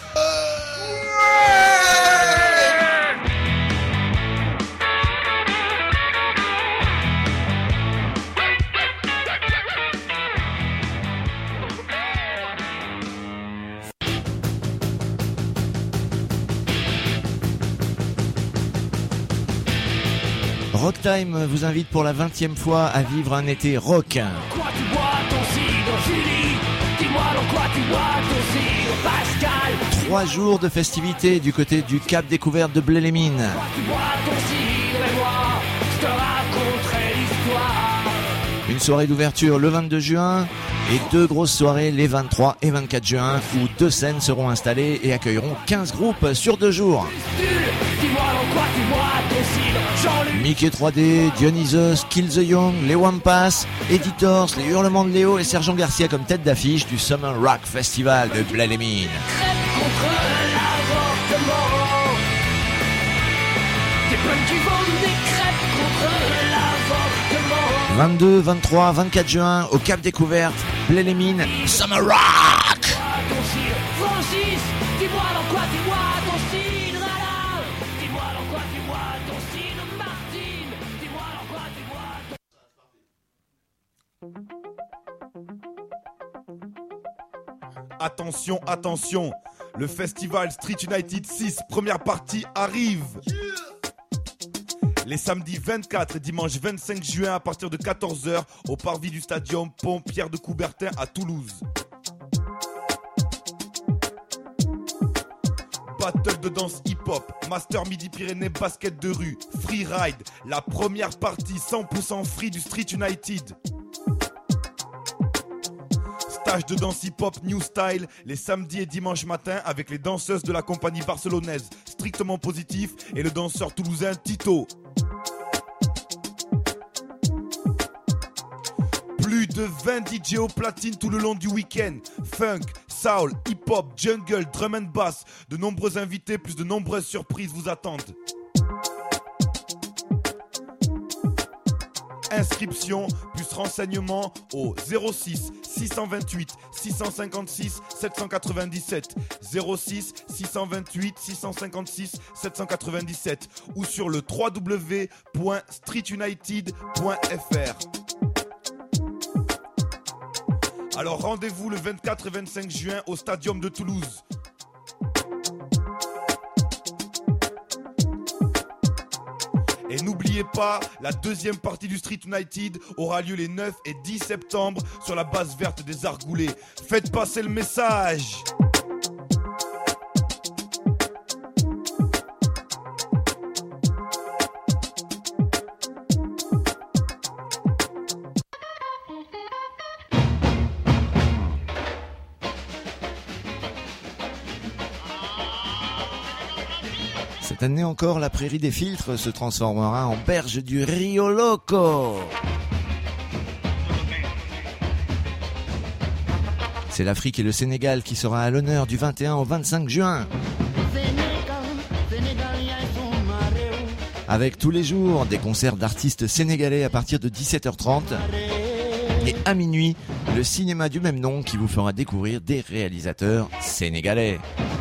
Rock Time vous invite pour la 20e fois à vivre un été rock. Quoi tu bois ton cidre, Julie? Dis-moi dans quoi tu bois ton cidre, Pascal? 3 jours de festivités du côté du Cap Découverte de Blé-les-Mines. Quoi tu bois ton cidre et moi, je te raconterai l'histoire. Une soirée d'ouverture le 22 juin et 2 grosses soirées les 23 et 24 juin où 2 scènes seront installées et accueilleront 15 groupes sur 2 jours. Mickey 3D, Dionysos, Kill the Young, les Wampas, Editors, les Hurlements de Léo et Sergent Garcia comme tête d'affiche du Summer Rock Festival de Blaye-les-Mines. 22, 23, 24 juin au Cap Découverte, Blaye-les-Mines, Summer Rock. Attention, attention, le festival Street United 6, première partie arrive. Les samedis 24 et dimanche 25 juin à partir de 14h au parvis du stadium Pont Pierre de Coubertin à Toulouse. Battle de danse hip-hop, Master Midi-Pyrénées basket de rue, Freeride, la première partie 100% free du Street United. Stage de danse hip-hop New Style les samedis et dimanches matin avec les danseuses de la compagnie barcelonaise Strictement Positif et le danseur toulousain Tito. Plus de 20 DJ au platine tout le long du week-end. Funk, soul, hip-hop, jungle, drum and bass. De nombreux invités plus de nombreuses surprises vous attendent. Inscription plus renseignements au 06 628 656 797 06 628 656 797 ou sur le www.streetunited.fr. Alors rendez-vous le 24 et 25 juin au Stadium de Toulouse. Et n'oubliez pas, la deuxième partie du Street United aura lieu les 9 et 10 septembre sur la base verte des Argoulés. Faites passer le message! Cette année encore, la prairie des filtres se transformera en berge du Rio Loco. C'est l'Afrique et le Sénégal qui sera à l'honneur du 21 au 25 juin. Avec tous les jours des concerts d'artistes sénégalais à partir de 17h30. Et à minuit, le cinéma du même nom qui vous fera découvrir des réalisateurs sénégalais.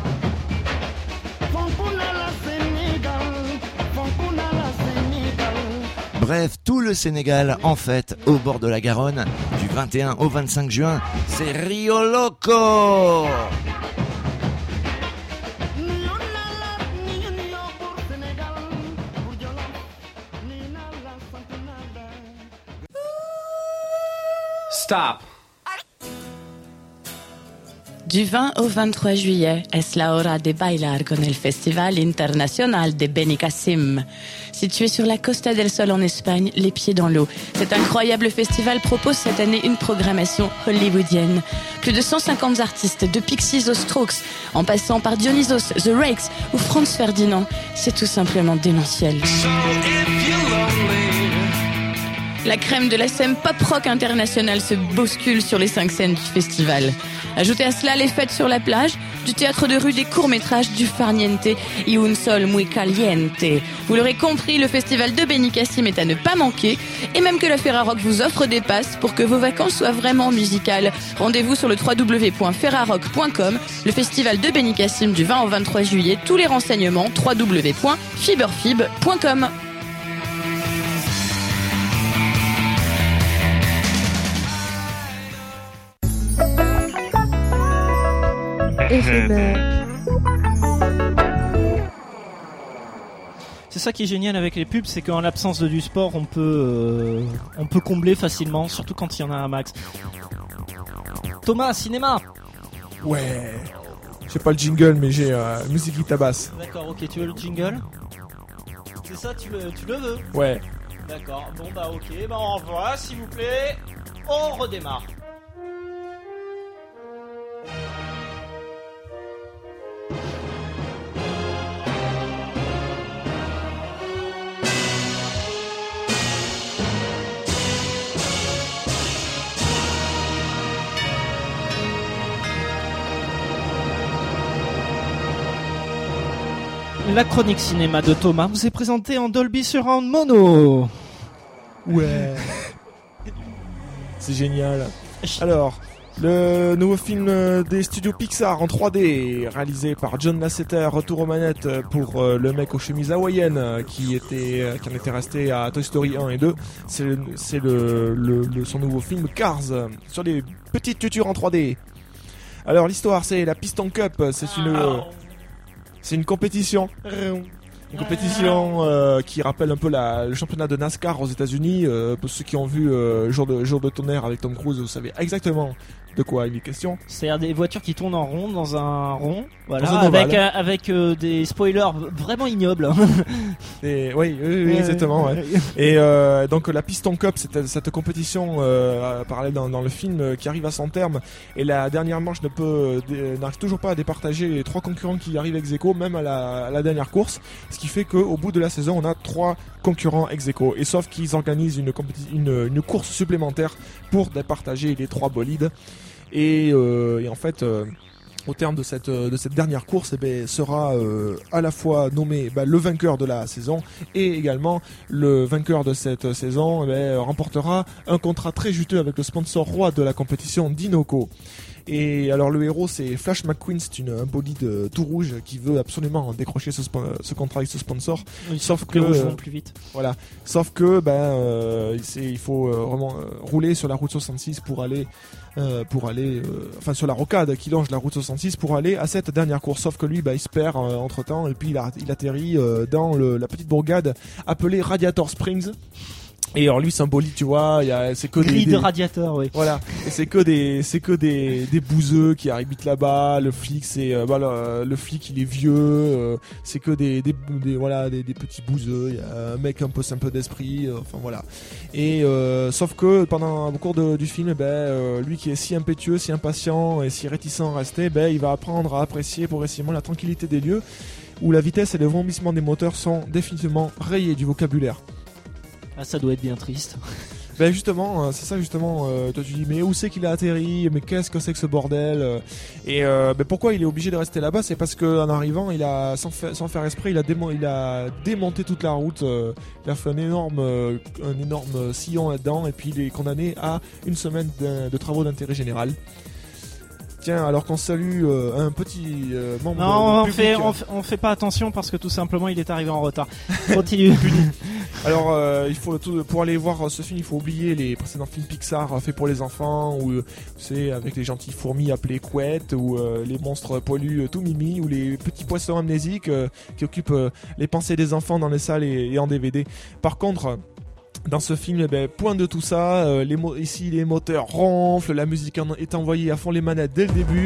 Bref, tout le Sénégal en fête au bord de la Garonne du 21 au 25 juin, c'est Rio Loco. Stop. Du 20 au 23 juillet, es la hora de bailar con el Festival Internacional de Benicassim. Situé sur la Costa del Sol en Espagne, les pieds dans l'eau. Cet incroyable festival propose cette année une programmation hollywoodienne. Plus de 150 artistes, de Pixies aux Strokes, en passant par Dionysos, The Rakes ou Franz Ferdinand. C'est tout simplement démentiel. La crème de la scène pop-rock internationale se bouscule sur les 5 scènes du festival. Ajoutez à cela les fêtes sur la plage, du théâtre de rue, des courts-métrages, du farniente y un sol muy caliente. Vous l'aurez compris, le festival de Benicassim est à ne pas manquer, et même que la Ferrarock vous offre des passes pour que vos vacances soient vraiment musicales. Rendez-vous sur le www.ferrarock.com, le festival de Benicassim du 20 au 23 juillet. Tous les renseignements www.fiberfib.com. Éphémère. C'est ça qui est génial avec les pubs, c'est qu'en l'absence de du sport, on peut combler facilement, surtout quand il y en a un max. Thomas, cinéma. Ouais. J'ai pas le jingle, mais j'ai musique qui tabasse. D'accord, ok, tu veux le jingle? C'est ça, tu le veux? Ouais. D'accord, bon bah ok, bah on revoit s'il vous plaît, on redémarre. La chronique cinéma de Thomas vous est présentée en Dolby Surround Mono. Ouais. C'est génial. Alors, le nouveau film des studios Pixar en 3D, réalisé par John Lasseter, retour aux manettes pour le mec aux chemises hawaïennes qui en était resté à Toy Story 1 et 2. C'est son nouveau film Cars, sur des petites tutures en 3D. Alors l'histoire, c'est la Piston Cup, c'est une compétition. Une compétition qui rappelle un peu le championnat de NASCAR aux États-Unis. Pour ceux qui ont vu Jour de tonnerre avec Tom Cruise, vous savez exactement de quoi il est question. C'est-à-dire des voitures qui tournent en rond dans un rond, voilà, dans un ovale. avec des spoilers vraiment ignobles. Et, oui, exactement. Ouais. Et donc la Piston Cup, c'est cette compétition parallèle dans le film qui arrive à son terme. Et la dernière manche n'arrive toujours pas à départager les 3 concurrents qui arrivent ex aequo, même à la dernière course. Ce qui fait qu'au bout de la saison, on a 3 concurrents ex aequo. Et sauf qu'ils organisent une course supplémentaire pour départager les 3 bolides. Et en fait, au terme de cette dernière course, sera à la fois nommé le vainqueur de la saison, et également le vainqueur de cette saison remportera un contrat très juteux avec le sponsor roi de la compétition, Dinoco. Et alors le héros, c'est Flash McQueen, c'est un bolide tout rouge qui veut absolument décrocher ce contrat avec ce sponsor. Oui, sauf que les rouges vont plus vite. Voilà. Sauf que il faut vraiment rouler sur la route 66 pour aller sur la rocade qui longe la route 66 pour aller à cette dernière course. Sauf que lui, il se perd entre temps, et puis il atterrit dans la petite bourgade appelée Radiator Springs. Et alors lui, c'est un bolide, tu vois, c'est que gris de radiateur, oui. Voilà, et c'est que des bouseux qui arrivent là-bas. Le flic, le flic, il est vieux. C'est que des petits bouseux. Il y a un mec un peu simple d'esprit. Enfin voilà. Et sauf que au cours du film, lui qui est si impétueux, si impatient et si réticent à rester, il va apprendre à apprécier progressivement la tranquillité des lieux où la vitesse et le vomissement des moteurs sont définitivement rayés du vocabulaire. Ah, ça doit être bien triste. Justement, c'est ça justement. Toi tu dis mais où c'est qu'il a atterri, mais qu'est-ce que c'est que ce bordel, et pourquoi il est obligé de rester là-bas, c'est parce que en arrivant, il a sans faire esprit, il a démonté toute la route. Il a fait un énorme sillon là-dedans, et puis il est condamné à une semaine de travaux d'intérêt général. Tiens, alors qu'on salue un petit membre du public. On fait pas attention parce que tout simplement il est arrivé en retard. Continue. Alors, pour aller voir ce film, il faut oublier les précédents films Pixar faits pour les enfants, où c'est avec les gentilles fourmis appelées couettes, ou les monstres poilus tout mimi, ou les petits poissons amnésiques qui occupent les pensées des enfants dans les salles et en DVD. Par contre, dans ce film, point de tout ça, ici les moteurs ronflent, la musique est envoyée à fond les manettes dès le début.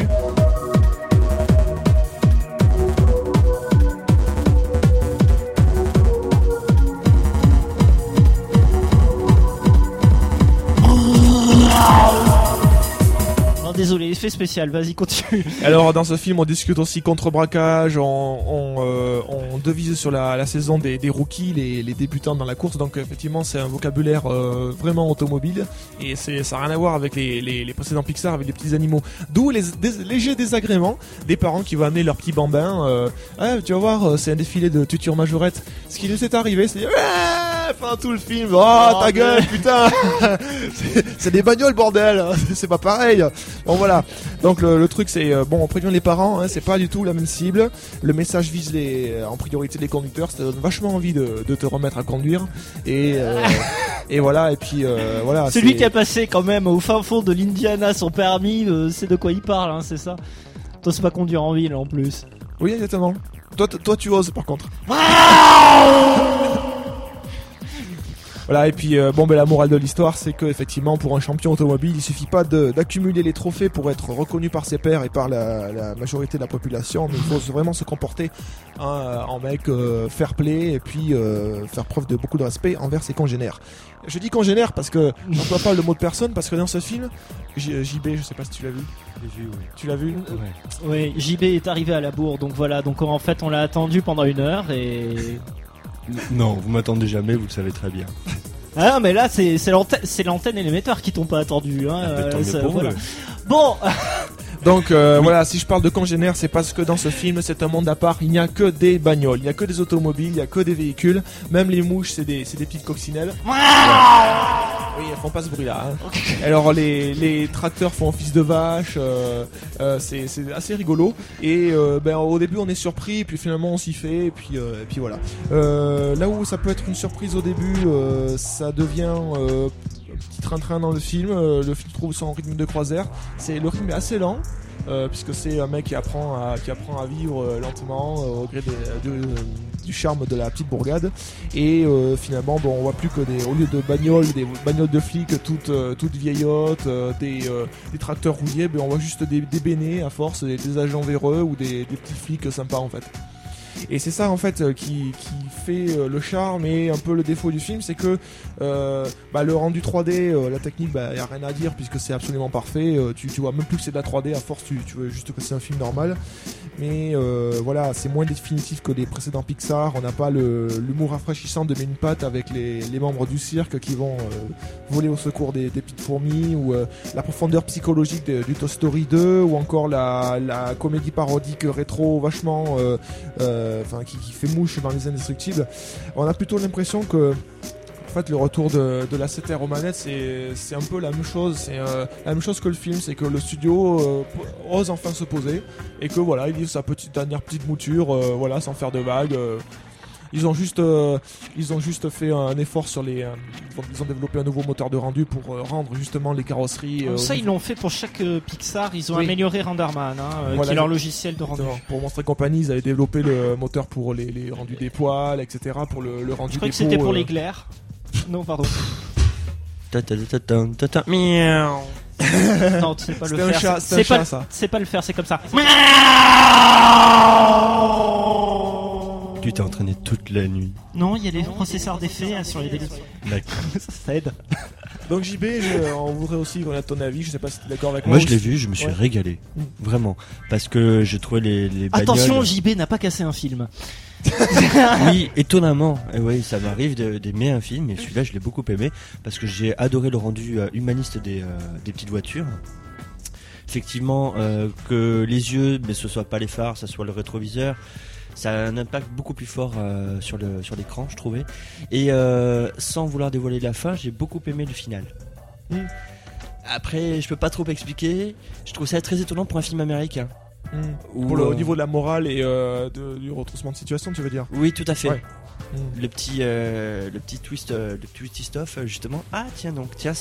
Désolé, effet spécial, vas-y continue. Alors dans ce film on discute aussi contre-braquage, on devise sur la saison des rookies, les débutants dans la course, donc effectivement c'est un vocabulaire vraiment automobile, et ça n'a rien à voir avec les précédents Pixar avec les petits animaux, d'où les légers désagréments des parents qui vont amener leurs petits bambins. Tu vas voir, c'est un défilé de tutures majorettes. Ce qui nous est arrivé, c'est enfin tout le film, ta gueule putain. c'est des bagnoles bordel, c'est pas pareil. Bon voilà, donc le truc c'est on prévient les parents, c'est pas du tout la même cible. Le message vise en priorité les conducteurs, ça donne vachement envie de te remettre à conduire, et voilà, et puis voilà. Celui qui a passé quand même au fin fond de l'Indiana son permis, c'est de quoi il parle, c'est ça. T'oses pas conduire en ville en plus. Oui exactement. Toi tu oses par contre. Voilà, et puis la morale de l'histoire, c'est que effectivement, pour un champion automobile, il suffit pas d'accumuler les trophées pour être reconnu par ses pairs et par la majorité de la population, mais il faut vraiment se comporter en mec fair play et puis faire preuve de beaucoup de respect envers ses congénères. Je dis congénères parce que j'emploie pas le mot de personne, parce que dans ce film, JB, je sais pas si tu l'as vu. J'ai vu, oui. Tu l'as vu? Ouais. Oui, JB est arrivé à la bourre, donc voilà. Donc en fait, on l'a attendu pendant 1 heure et. Non, vous m'attendez jamais, vous le savez très bien. Ah mais là c'est l'antenne et l'émetteur qui t'ont pas attendu hein. Tant mieux pour voilà. eux. Bon. Donc voilà, si je parle de congénères, c'est parce que dans ce film, c'est un monde à part. Il n'y a que des bagnoles, il n'y a que des automobiles, il n'y a que des véhicules. Même les mouches, c'est des petites coccinelles. Oui, elles font pas ce bruit-là. Hein. Alors les tracteurs font office de vache. C'est assez rigolo. Et au début, on est surpris, puis finalement, on s'y fait. Et puis voilà. Là où ça peut être une surprise au début, ça devient petit train-train dans le film. Le film trouve son rythme de croisière. Le rythme est assez lent. Puisque c'est un mec qui apprend à vivre lentement au gré du charme de la petite bourgade, et finalement on voit plus que au lieu de des bagnoles de flics toutes vieillottes, des tracteurs rouillés, on voit juste des bénés à force, des agents véreux ou des petits flics sympas en fait. Et c'est ça en fait qui fait le charme et un peu le défaut du film, c'est que le rendu 3D, la technique, y a rien à dire puisque c'est absolument parfait. Tu vois même plus que c'est de la 3D, à force tu veux juste que c'est un film normal. Mais voilà, c'est moins définitif que les précédents Pixar. On n'a pas l'humour rafraîchissant de Mille Pattes avec les membres du cirque qui vont voler au secours des petites fourmis, ou la profondeur psychologique du Toy Story 2, ou encore la comédie parodique rétro vachement qui fait mouche dans Les Indestructibles. On a plutôt l'impression que en fait, le retour de la CTR aux manettes, c'est un peu la même chose. C'est la même chose que le film, c'est que le studio ose enfin se poser et que voilà, il livre sa dernière petite mouture, sans faire de vagues. Ils ont juste fait un effort sur ils ont développé un nouveau moteur de rendu pour rendre justement les carrosseries. Ça, ils l'ont fait pour chaque Pixar. Ils ont amélioré Renderman, qui est leur logiciel de rendu. Pour Monster Company, ils avaient développé le moteur pour les rendus des poils, etc. Pour le rendu des Je crois peaux. que c'était pour les glaires. Non, pardon. Miaou. Non, c'est pas le faire. faire. C'est pas ça. C'est pas le faire, c'est comme ça. Tu t'es entraîné toute la nuit. Non, il y a des processeurs d'effet sur les délits. D'accord. Ça aide. Donc JB, on voudrait aussi connaître ton avis. Je sais pas si tu es d'accord avec moi. Moi, je l'ai vu, je me suis régalé. Vraiment. Parce que je trouvais les bagnoles... Attention, JB n'a pas cassé un film. Oui, étonnamment. Et oui, ça m'arrive d'aimer un film, et celui-là, je l'ai beaucoup aimé parce que j'ai adoré le rendu humaniste des petites voitures. Effectivement, que les yeux, mais ce soit pas les phares, ça soit le rétroviseur, ça a un impact beaucoup plus fort sur l'écran, je trouvais. Et sans vouloir dévoiler la fin, j'ai beaucoup aimé le final. Après, je peux pas trop expliquer. Je trouve ça très étonnant pour un film américain. Au niveau de la morale et du retroussement de situation, tu veux dire? Oui, tout à fait. Ouais. Le petit twist-off, justement. Ah tiens,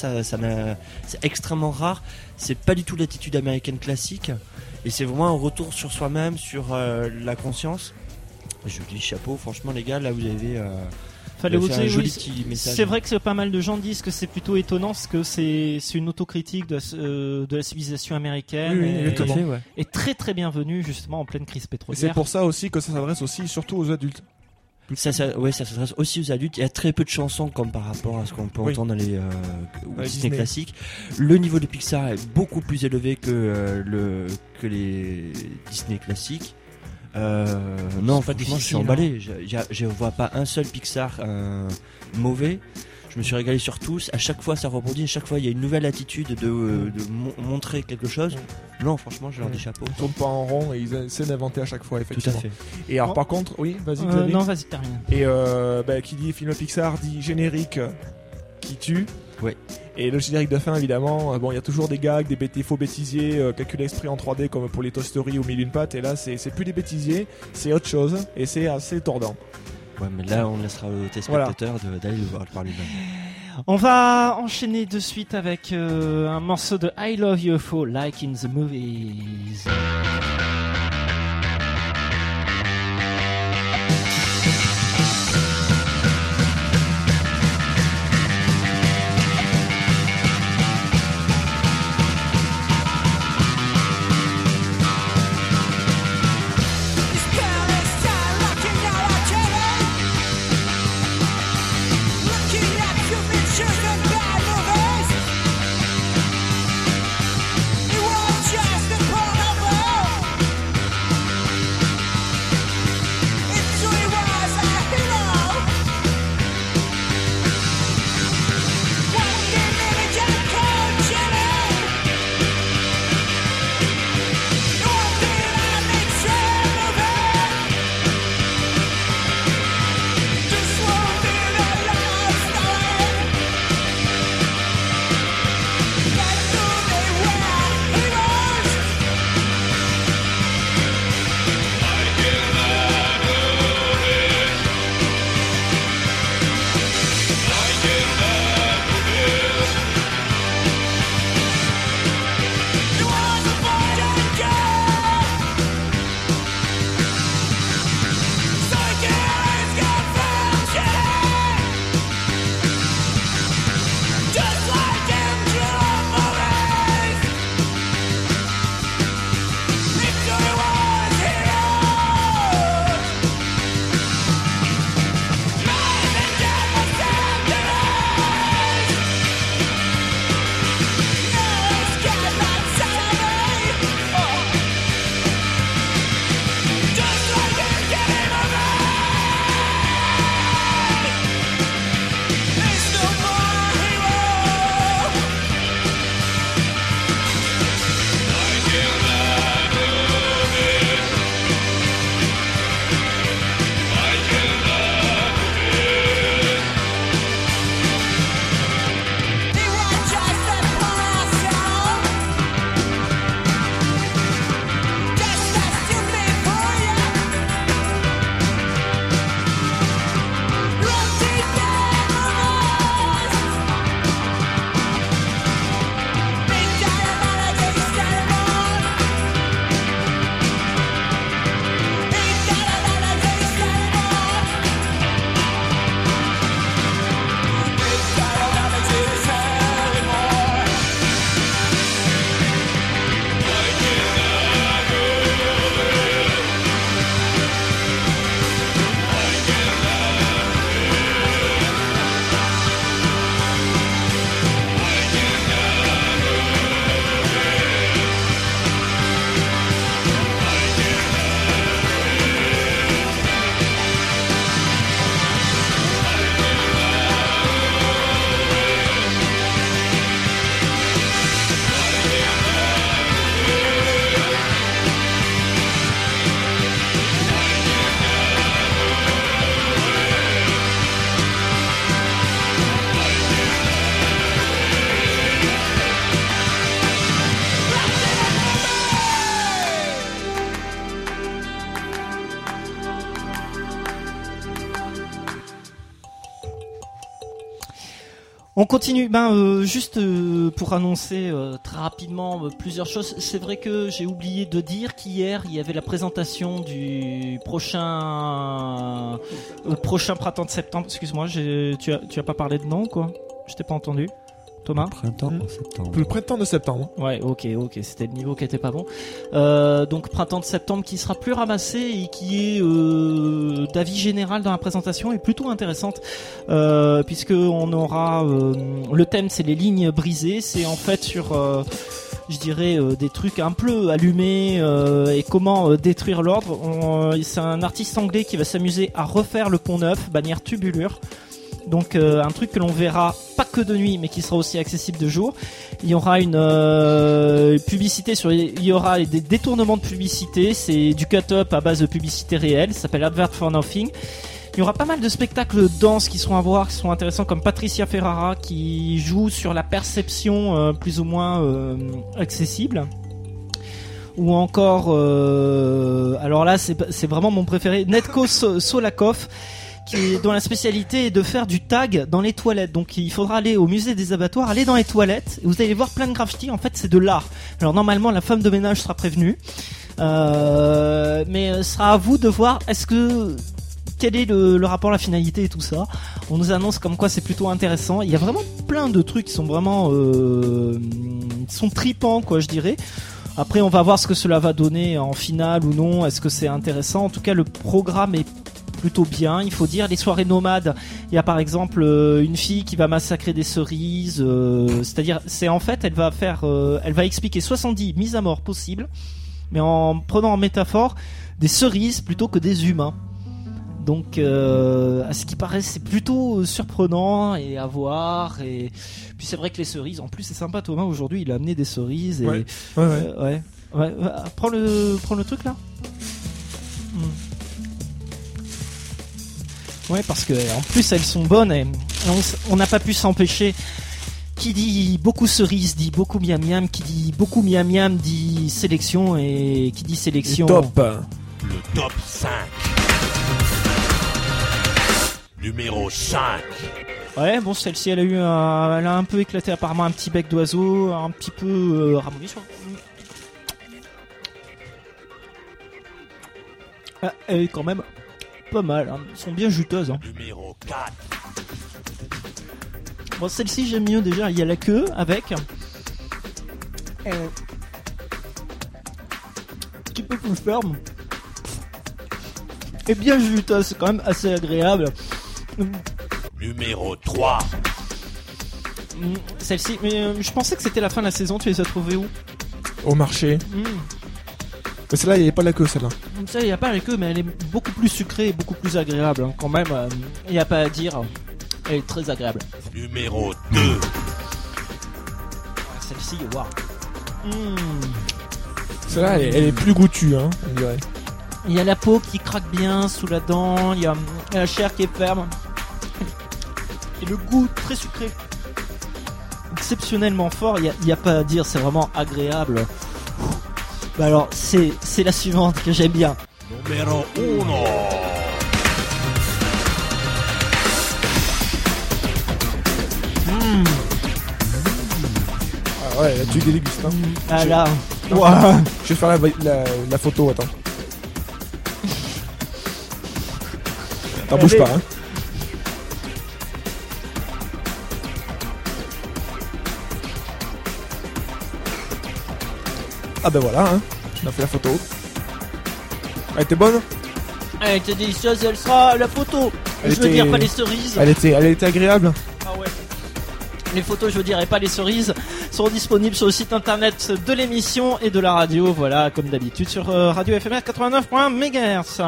c'est extrêmement rare. C'est pas du tout l'attitude américaine classique, et c'est vraiment un retour sur soi-même, sur la conscience. Je dis chapeau, franchement les gars, là vous avez Fallait fait oser, un joli petit message. C'est vrai que pas mal de gens disent que c'est plutôt étonnant, parce que c'est une autocritique de la civilisation américaine, et très très bienvenue justement en pleine crise pétrolière. Et c'est pour ça aussi que ça s'adresse aussi surtout aux adultes. Ça s'adresse aussi aux adultes. Il y a très peu de chansons comme par rapport à ce qu'on peut entendre dans les Disney classiques. Le niveau de Pixar est beaucoup plus élevé que les Disney classiques. Non, franchement, je suis emballé. Je vois pas un seul Pixar mauvais. Je me suis régalé sur tous. À chaque fois, ça rebondit. À chaque fois, il y a une nouvelle attitude de montrer quelque chose. Non, franchement, je leur dis chapeau. Ils tournent pas en rond et ils essaient d'inventer à chaque fois, effectivement. Tout à fait. Et alors, par contre, oui, vas-y. Non, vas-y, termine. Et qui dit film Pixar dit générique qui tue. Ouais. Et le générique de fin, évidemment, il y a toujours des gags, des faux bêtisiers calculés exprès en 3D comme pour les Toy Story ou Mille et une pattes. Et là, c'est plus des bêtisiers, c'est autre chose et c'est assez tordant. Ouais, mais là, on laissera aux téléspectateurs d'aller le voir par lui-même. On va enchaîner de suite avec un morceau de I Love UFO, Like in the Movies. On continue, juste pour annoncer très rapidement plusieurs choses. C'est vrai que j'ai oublié de dire qu'hier il y avait la présentation du prochain printemps de septembre. Excuse-moi, tu as pas parlé de nom quoi? Je t'ai pas entendu. Thomas? Printemps de septembre. Le printemps de septembre. Ouais, ok, c'était le niveau qui était pas bon. Donc printemps de septembre qui sera plus ramassé et qui est d'avis général dans la présentation et plutôt intéressante puisque on aura le thème c'est les lignes brisées, c'est en fait sur je dirais des trucs un peu allumés et comment détruire l'ordre. C'est un artiste anglais qui va s'amuser à refaire le Pont Neuf, bannière tubulure. Donc un truc que l'on verra pas que de nuit mais qui sera aussi accessible de jour. Il y aura une publicité il y aura des détournements de publicité, c'est du cut-up à base de publicité réelle, ça s'appelle Advert for Nothing. Il y aura pas mal de spectacles de danse qui seront à voir, qui seront intéressants comme Patricia Ferrara qui joue sur la perception plus ou moins accessible. Ou encore alors là c'est vraiment mon préféré, Netko Solakov dont la spécialité est de faire du tag dans les toilettes. Donc il faudra aller au musée des abattoirs, aller dans les toilettes et vous allez voir plein de graffitis. En fait c'est de l'art. Alors normalement la femme de ménage sera prévenue mais ce sera à vous de voir quel est le rapport, la finalité et tout ça. On nous annonce comme quoi c'est plutôt intéressant. Il y a vraiment plein de trucs qui sont vraiment sont tripants quoi je dirais. Après on va voir ce que cela va donner en finale ou non, est-ce que c'est intéressant. En tout cas le programme est plutôt bien, il faut dire. Les soirées nomades, il y a par exemple une fille qui va massacrer des cerises, c'est-à-dire elle va expliquer 70 mises à mort possibles mais en prenant en métaphore des cerises plutôt que des humains. Donc à ce qui paraît c'est plutôt surprenant et à voir. Et puis c'est vrai que les cerises, en plus c'est sympa, Thomas aujourd'hui il a amené des cerises et ouais. Prends le truc là. Ouais, parce que en plus elles sont bonnes et on n'a pas pu s'empêcher. Qui dit beaucoup cerise dit beaucoup miam miam, qui dit beaucoup miam miam dit sélection, et qui dit sélection le top 5. Numéro 5. Ouais, bon, celle-ci elle a un peu éclaté, apparemment un petit bec d'oiseau, un petit peu ramolli sur. Elle est quand même pas mal, hein. Elles sont bien juteuses. Hein. Numéro 4. Bon, celle-ci j'aime mieux déjà, il y a la queue avec. Un petit peu plus ferme. Et bien juteuse, c'est quand même assez agréable. Numéro 3. Celle-ci, mais je pensais que c'était la fin de la saison, tu les as trouvées où? Au marché. Mais celle-là, il n'y avait pas la queue, celle-là. Ça, il n'y a pas la queue, mais elle est beaucoup plus sucrée et beaucoup plus agréable. Hein. Quand même, il n'y a pas à dire. Elle est très agréable. Numéro 2. Celle-ci, waouh. Celle-là, elle est plus goûtue, hein, on dirait. Il y a la peau qui craque bien sous la dent, il y a la chair qui est ferme. Et le goût très sucré. Exceptionnellement fort, il n'y a pas à dire, c'est vraiment agréable. Bah alors, c'est la suivante que j'aime bien. Numéro 1. Ah ouais, là tu dégustes, hein. Ah là. Wow. Je vais faire la photo, attends. T'en bouge pas, hein. Ah ben voilà, hein. On a fait la photo. Elle était bonne? Elle était délicieuse, elle sera la photo. Je veux dire, pas les cerises. Elle était agréable. Ah ouais. Les photos, je veux dire, et pas les cerises, seront disponibles sur le site internet de l'émission et de la radio. Voilà, comme d'habitude, sur Radio FMR 89.MHz.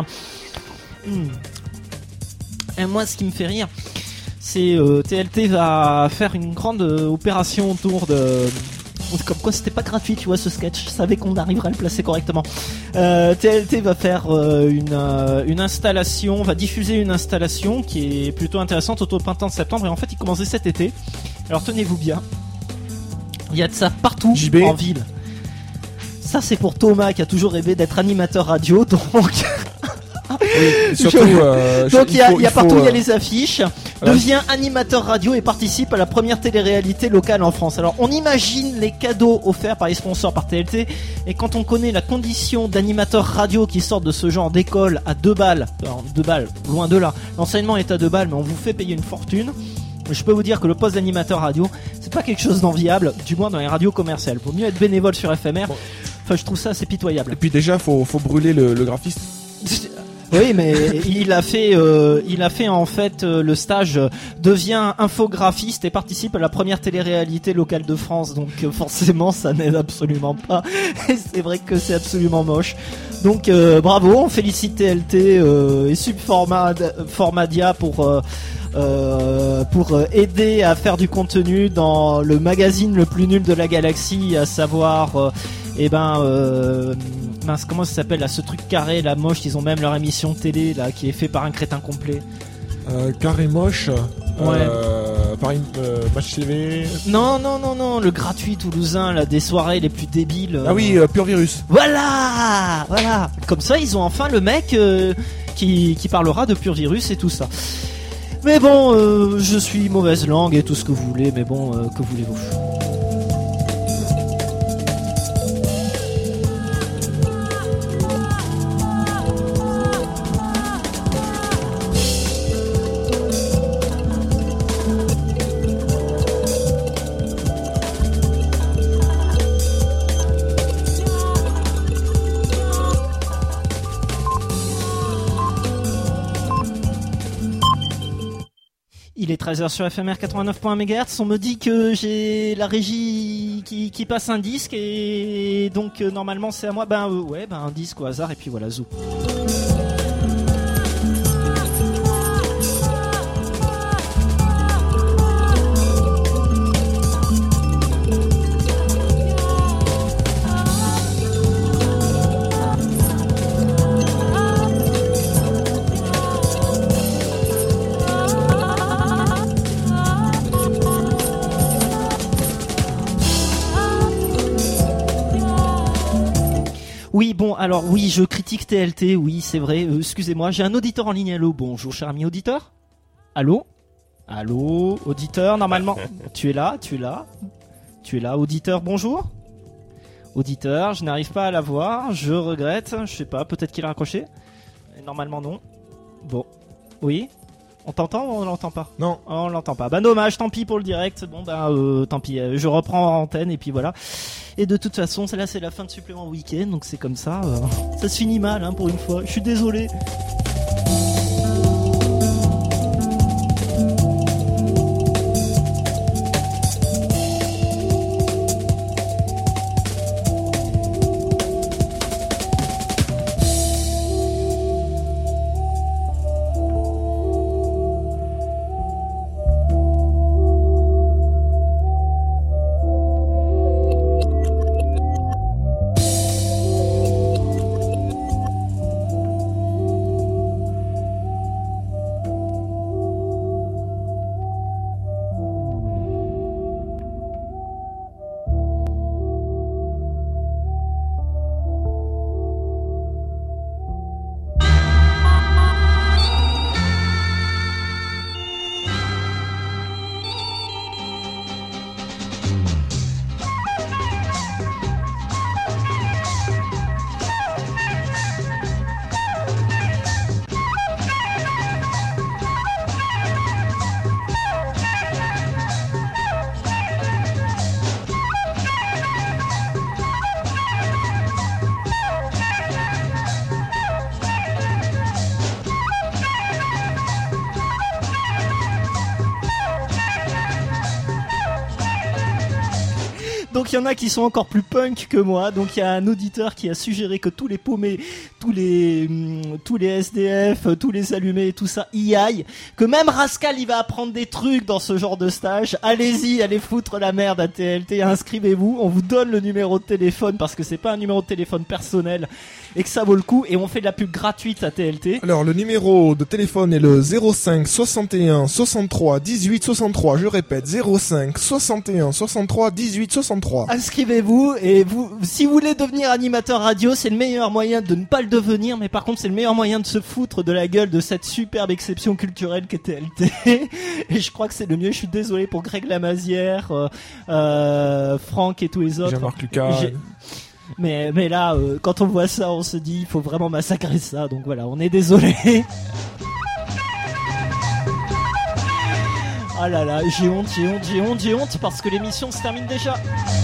Et moi, ce qui me fait rire, c'est TLT va faire une grande opération autour de... Comme quoi c'était pas gratuit, tu vois, ce sketch. Je savais qu'on arriverait à le placer correctement. TLT va faire une installation, va diffuser une installation qui est plutôt intéressante autour du printemps de septembre. Et en fait, il commençait cet été. Alors tenez-vous bien. Il y a de ça partout en ville. Ça, c'est pour Thomas qui a toujours rêvé d'être animateur radio. Donc... Oui, surtout, donc il y a partout, il y a les affiches. devient animateur radio et participe à la première télé-réalité locale en France. Alors on imagine les cadeaux offerts par les sponsors par TLT, et quand on connaît la condition d'animateur radio qui sort de ce genre d'école à 2 balles, alors 2 balles, loin de là, l'enseignement est à 2 balles mais on vous fait payer une fortune. Je peux vous dire que le poste d'animateur radio, c'est pas quelque chose d'enviable, du moins dans les radios commerciales. Vaut mieux être bénévole sur FMR. Enfin, je trouve ça assez pitoyable. Et puis déjà, faut brûler le graphiste. Oui, mais il a fait en fait le stage, devient infographiste et participe à la première télé-réalité locale de France. Donc forcément, ça n'aide absolument pas. Et c'est vrai que c'est absolument moche. Donc bravo, on félicite TLT et Subformadia pour aider à faire du contenu dans le magazine le plus nul de la galaxie, à savoir mince, comment ça s'appelle là, ce truc carré, la moche, ils ont même leur émission télé là qui est fait par un crétin complet. Carré moche. Ouais. Par une Match TV. Non, le gratuit toulousain là, des soirées les plus débiles. Ah oui, Pur Virus. Voilà. Comme ça, ils ont enfin le mec qui parlera de Pur Virus et tout ça. Mais bon, je suis mauvaise langue et tout ce que vous voulez, mais bon, que voulez-vous? Il est 13h sur FMR 89.1 MHz. On me dit que j'ai la régie qui passe un disque et donc normalement c'est à moi. Un disque au hasard et puis voilà, zou. Oui, bon, alors oui, je critique TLT, oui, c'est vrai, excusez-moi, j'ai un auditeur en ligne, allô, bonjour cher ami auditeur. Allô, auditeur, normalement, tu es là, auditeur, bonjour. Auditeur, je n'arrive pas à la voir, je regrette, je sais pas, peut-être qu'il a raccroché. Normalement non. Bon, oui. On t'entend ou on l'entend pas? Non. Oh, on l'entend pas. Dommage, tant pis pour le direct. Bon tant pis, je reprends en antenne et puis voilà. Et de toute façon, celle-là c'est la fin de supplément week-end, donc c'est comme ça. Ça se finit mal pour une fois. Je suis désolé. Donc il y en a qui sont encore plus punk que moi. Donc il y a un auditeur qui a suggéré que tous les paumés, tous les SDF, tous les allumés, tout ça y aille. Que même Rascal il va apprendre des trucs dans ce genre de stage. Allez-y, allez foutre la merde à TLT, inscrivez-vous. On vous donne le numéro de téléphone parce que c'est pas un numéro de téléphone personnel et que ça vaut le coup. Et on fait de la pub gratuite à TLT. Alors le numéro de téléphone est le 05 61 63 18 63. Je répète, 05 61 63 18 63. 3. Inscrivez-vous et si vous voulez devenir animateur radio, c'est le meilleur moyen de ne pas le devenir, mais par contre c'est le meilleur moyen de se foutre de la gueule de cette superbe exception culturelle qu'est TLT. Et je crois que c'est le mieux. Je suis désolé pour Greg Lamazière, Franck et tous les autres. Jean-Marc Lucas. Mais là, quand on voit ça, on se dit il faut vraiment massacrer ça. Donc voilà, on est désolé. Ah là là, j'ai honte parce que l'émission se termine déjà.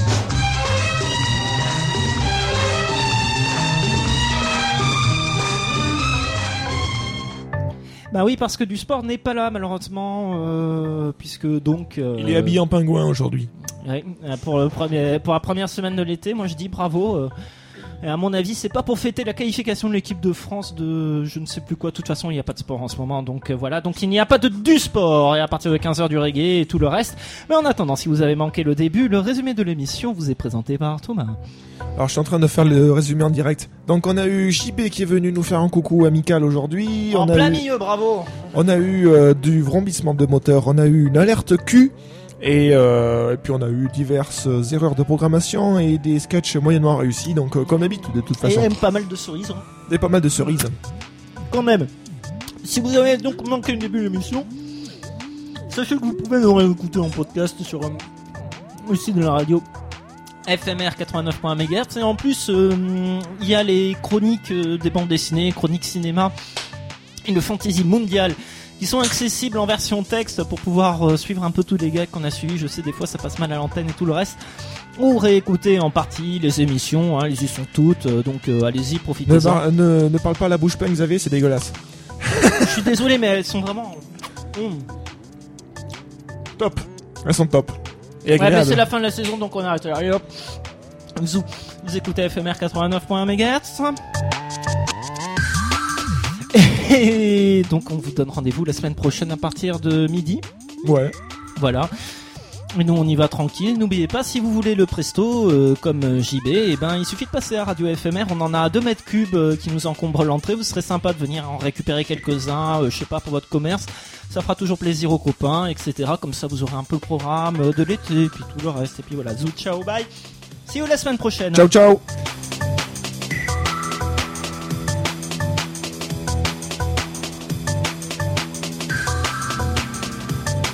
Bah oui, parce que du sport n'est pas là malheureusement, puisque donc... Il est habillé en pingouin aujourd'hui. Oui, pour la première semaine de l'été, moi je dis bravo. Et à mon avis, c'est pas pour fêter la qualification de l'équipe de France de je ne sais plus quoi. De toute façon, il n'y a pas de sport en ce moment, donc voilà. Donc il n'y a pas du sport. Et à partir de 15h du reggae et tout le reste. Mais en attendant, si vous avez manqué le début, le résumé de l'émission vous est présenté par Thomas. Alors je suis en train de faire le résumé en direct. Donc on a eu JB qui est venu nous faire un coucou amical aujourd'hui. En plein milieu, bravo. On a eu du vrombissement de moteur. On a eu une alerte Q. Et puis on a eu diverses erreurs de programmation et des sketchs moyennement réussis, donc comme d'habitude de toute façon. Et pas mal de cerises. Et pas mal de cerises. Quand même. Si vous avez donc manqué le début de l'émission, sachez que vous pouvez nous réécouter en podcast sur le site de la radio FMR 89.1 MHz. Et en plus, il y a les chroniques des bandes dessinées, chroniques cinéma et le fantasy mondial, qui sont accessibles en version texte pour pouvoir suivre un peu tous les gags qu'on a suivis. Je sais, des fois ça passe mal à l'antenne et tout le reste. Ou réécouter en partie les émissions, hein, elles y sont toutes, donc allez-y, profitez-en. Ne parle pas à la bouche pleine, Xavier, c'est dégueulasse. Je suis désolé, mais elles sont vraiment... Top. Elles sont top. Et ouais, agréables. mais c'est la fin de la saison, donc on arrête. Allez hop. Vous écoutez FMR 89.1 MHz. Et donc on vous donne rendez-vous la semaine prochaine à partir de midi. Ouais. Voilà. Et nous on y va tranquille. N'oubliez pas, si vous voulez le presto comme JB, eh ben il suffit de passer à Radio FMR. On en a 2 mètres cubes qui nous encombrent l'entrée. Vous serez sympa de venir en récupérer quelques-uns, je sais pas, pour votre commerce. Ça fera toujours plaisir aux copains, etc. Comme ça vous aurez un peu le programme de l'été, puis tout le reste. Et puis voilà, zou, ciao, bye. See you la semaine prochaine. Ciao, ciao.